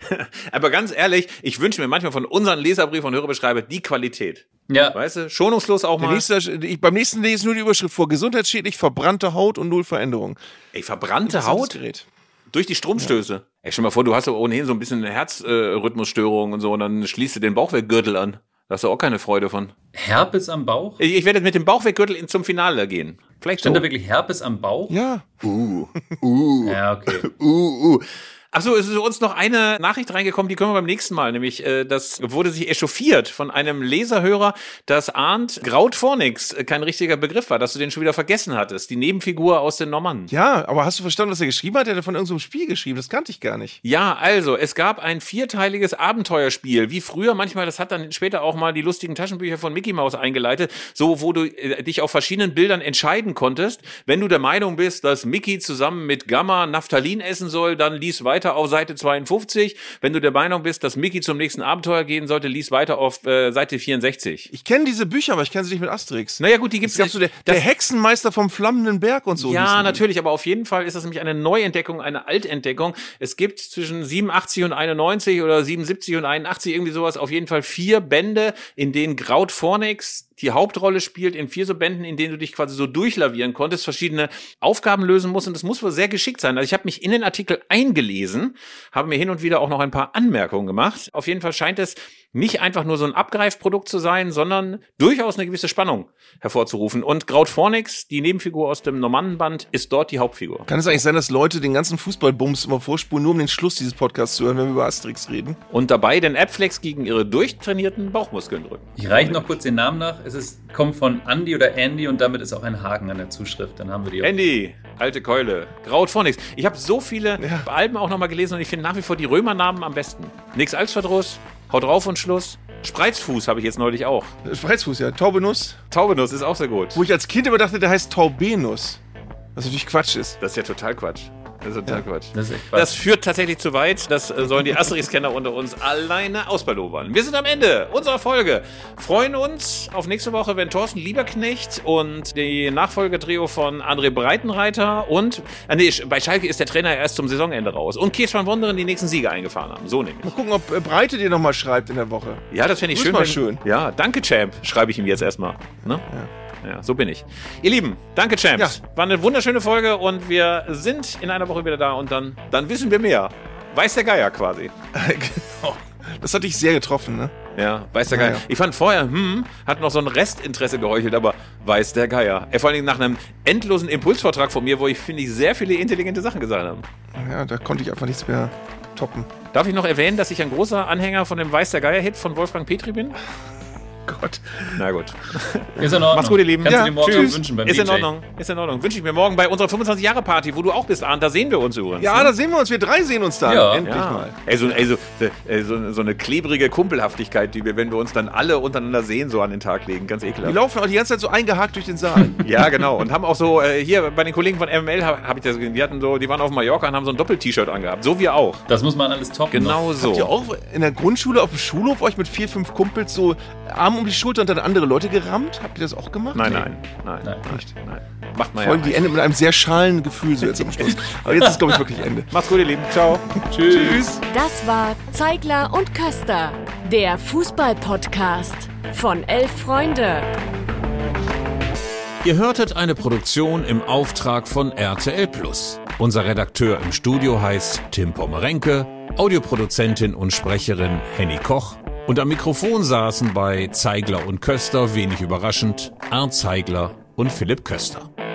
aber ganz ehrlich, ich wünsche mir manchmal von unseren Leserbrief und Hörerbeschreiber die Qualität. Ja. Weißt du, schonungslos auch Der mal. nächste, ich, beim nächsten lese ich nur die Überschrift vor. Gesundheitsschädlich, verbrannte Haut und null Veränderung. Ey, verbrannte Haut? Gerät. Durch die Stromstöße. Ja. Ey, stell mal vor, du hast ja ohnehin so ein bisschen eine Herzrhythmusstörung und so und dann schließt du den Bauchweggürtel an. Da hast du auch keine Freude von. Herpes am Bauch? Ich, ich werde mit dem Bauchweggürtel zum Finale gehen. Vielleicht Stand so. da wirklich Herpes am Bauch? Ja. Uh, uh. Ja, okay. Uh, uh. Achso, es ist uns noch eine Nachricht reingekommen, die können wir beim nächsten Mal, nämlich äh, das wurde sich echauffiert von einem Leserhörer, dass Arndt Graut Fornix kein richtiger Begriff war, dass du den schon wieder vergessen hattest, die Nebenfigur aus den Normannen. Ja, aber hast du verstanden, was er geschrieben hat? Er hat von irgendeinem Spiel geschrieben, das kannte ich gar nicht. Ja, also, es gab ein vierteiliges Abenteuerspiel, wie früher manchmal, das hat dann später auch mal die lustigen Taschenbücher von Mickey Mouse eingeleitet, so wo du äh, dich auf verschiedenen Bildern entscheiden konntest. Wenn du der Meinung bist, dass Mickey zusammen mit Gamma Naphthalin essen soll, dann lies weiter auf Seite zweiundfünfzig. Wenn du der Meinung bist, dass Mickey zum nächsten Abenteuer gehen sollte, lies weiter auf äh, Seite vierundsechzig. Ich kenne diese Bücher, aber ich kenne sie nicht mit Asterix. Naja gut, die gibt's. Es gab so der, der Hexenmeister vom flammenden Berg und so. Ja, natürlich, aber auf jeden Fall ist das nämlich eine Neuentdeckung, eine Altentdeckung. Es gibt zwischen siebenundachtzig und einundneunzig oder siebenundsiebzig und einundachtzig irgendwie sowas, auf jeden Fall vier Bände, in denen Graut Fornix die Hauptrolle spielt, in vier so Bänden, in denen du dich quasi so durchlavieren konntest, verschiedene Aufgaben lösen musst und das muss wohl sehr geschickt sein. Also ich habe mich in den Artikel eingelesen, habe mir hin und wieder auch noch ein paar Anmerkungen gemacht. Auf jeden Fall scheint es nicht einfach nur so ein Abgreifprodukt zu sein, sondern durchaus eine gewisse Spannung hervorzurufen. Und Graut Fornix, die Nebenfigur aus dem Normannenband, ist dort die Hauptfigur. Kann es eigentlich sein, dass Leute den ganzen Fußballbums immer vorspulen, nur um den Schluss dieses Podcasts zu hören, wenn wir über Asterix reden? Und dabei den Appflex gegen ihre durchtrainierten Bauchmuskeln drücken. Ich reiche noch kurz den Namen nach. Es ist, kommt von Andy oder Andy und damit ist auch ein Haken an der Zuschrift. Dann haben wir die auch. Andy, alte Keule, Graut Fornix. Ich habe so viele Ja. Alben auch nochmal gelesen und ich finde nach wie vor die Römernamen am besten. Nix als Verdruss, Haut drauf und Schluss. Spreizfuß habe ich jetzt neulich auch. Spreizfuß, ja. Taubenuss. Taubenuss ist auch sehr gut. Wo ich als Kind immer dachte, der heißt Taubenus. Was natürlich Quatsch ist. Das ist ja total Quatsch. Das ist total Ja. Quatsch. Das ist echt Quatsch. Das führt tatsächlich zu weit. Das äh, sollen die Asterix-Kenner unter uns alleine ausbalobern. Wir sind am Ende unserer Folge. Freuen uns auf nächste Woche, wenn Thorsten Lieberknecht und die Nachfolgetrio von André Breitenreiter und, ah nee, bei Schalke ist der Trainer erst zum Saisonende raus. Und Kees van Wonderen die nächsten Siege eingefahren haben. So nämlich. Mal gucken, ob äh, Breite dir nochmal schreibt in der Woche. Ja, das fände ich Grüß schön. mal wenn- schön. Ja, danke Champ, schreibe ich ihm jetzt erstmal. Ne? Ja, so bin ich. Ihr Lieben, danke Champs. War eine wunderschöne Folge und wir sind in einer Woche wieder da und dann, dann wissen wir mehr. Weiß der Geier quasi. Genau. Das hat dich sehr getroffen, ne? Ja, weiß der Ja, Geier. ja. Ich fand vorher, hm, hat noch so ein Restinteresse geheuchelt, aber weiß der Geier. Äh, vor allem nach einem endlosen Impulsvortrag von mir, wo ich, finde ich, sehr viele intelligente Sachen gesagt habe. Ja, da konnte ich einfach nichts mehr toppen. Darf ich noch erwähnen, dass ich ein großer Anhänger von dem Weiß der Geier-Hit von Wolfgang Petri bin? Gott. Na gut. Ist in Ordnung. Mach's gut, ihr Lieben. Kannst Ja, du dir morgen tschüss. wünschen beim Ist D in J. Ordnung. Ist in Ordnung. Wünsche ich mir morgen bei unserer fünfundzwanzig-Jahre-Party, wo du auch bist, Arndt. Da sehen wir uns übrigens. Ja, da sehen wir uns. Wir drei sehen uns dann. Ja. Endlich Ja. mal. Ey, so, ey, so, äh, so, so eine klebrige Kumpelhaftigkeit, die wir, wenn wir uns dann alle untereinander sehen, so an den Tag legen. Ganz Die ekelhaft. laufen auch die ganze Zeit so eingehakt durch den Saal. Ja, genau. Und haben auch so, äh, hier bei den Kollegen von M M L habe hab ich das gesehen, die hatten so, die waren auf Mallorca und haben so ein Doppel-T-Shirt angehabt. So wir auch. Das muss man alles toppen. noch. Genau so. Habt ihr auch in der Grundschule auf dem Schulhof euch mit vier, fünf Kumpels so Arm um die Schulter und dann andere Leute gerammt? Habt ihr das auch gemacht? Nein, Nee. nein, nein, Nein. nein, nein. Macht man Folgen, ja. die endet mit einem sehr schalen Gefühl so jetzt am Schluss. Aber jetzt ist, glaube ich, wirklich Ende. Macht's gut, ihr Lieben. Ciao. Tschüss. Das war Zeigler und Köster, der Fußball-Podcast von Elf Freunde. Ihr hörtet eine Produktion im Auftrag von R T L Plus. Unser Redakteur im Studio heißt Tim Pommerenke, Audioproduzentin und Sprecherin Henny Koch und am Mikrofon saßen bei Zeigler und Köster, wenig überraschend, Arndt Zeigler und Philipp Köster.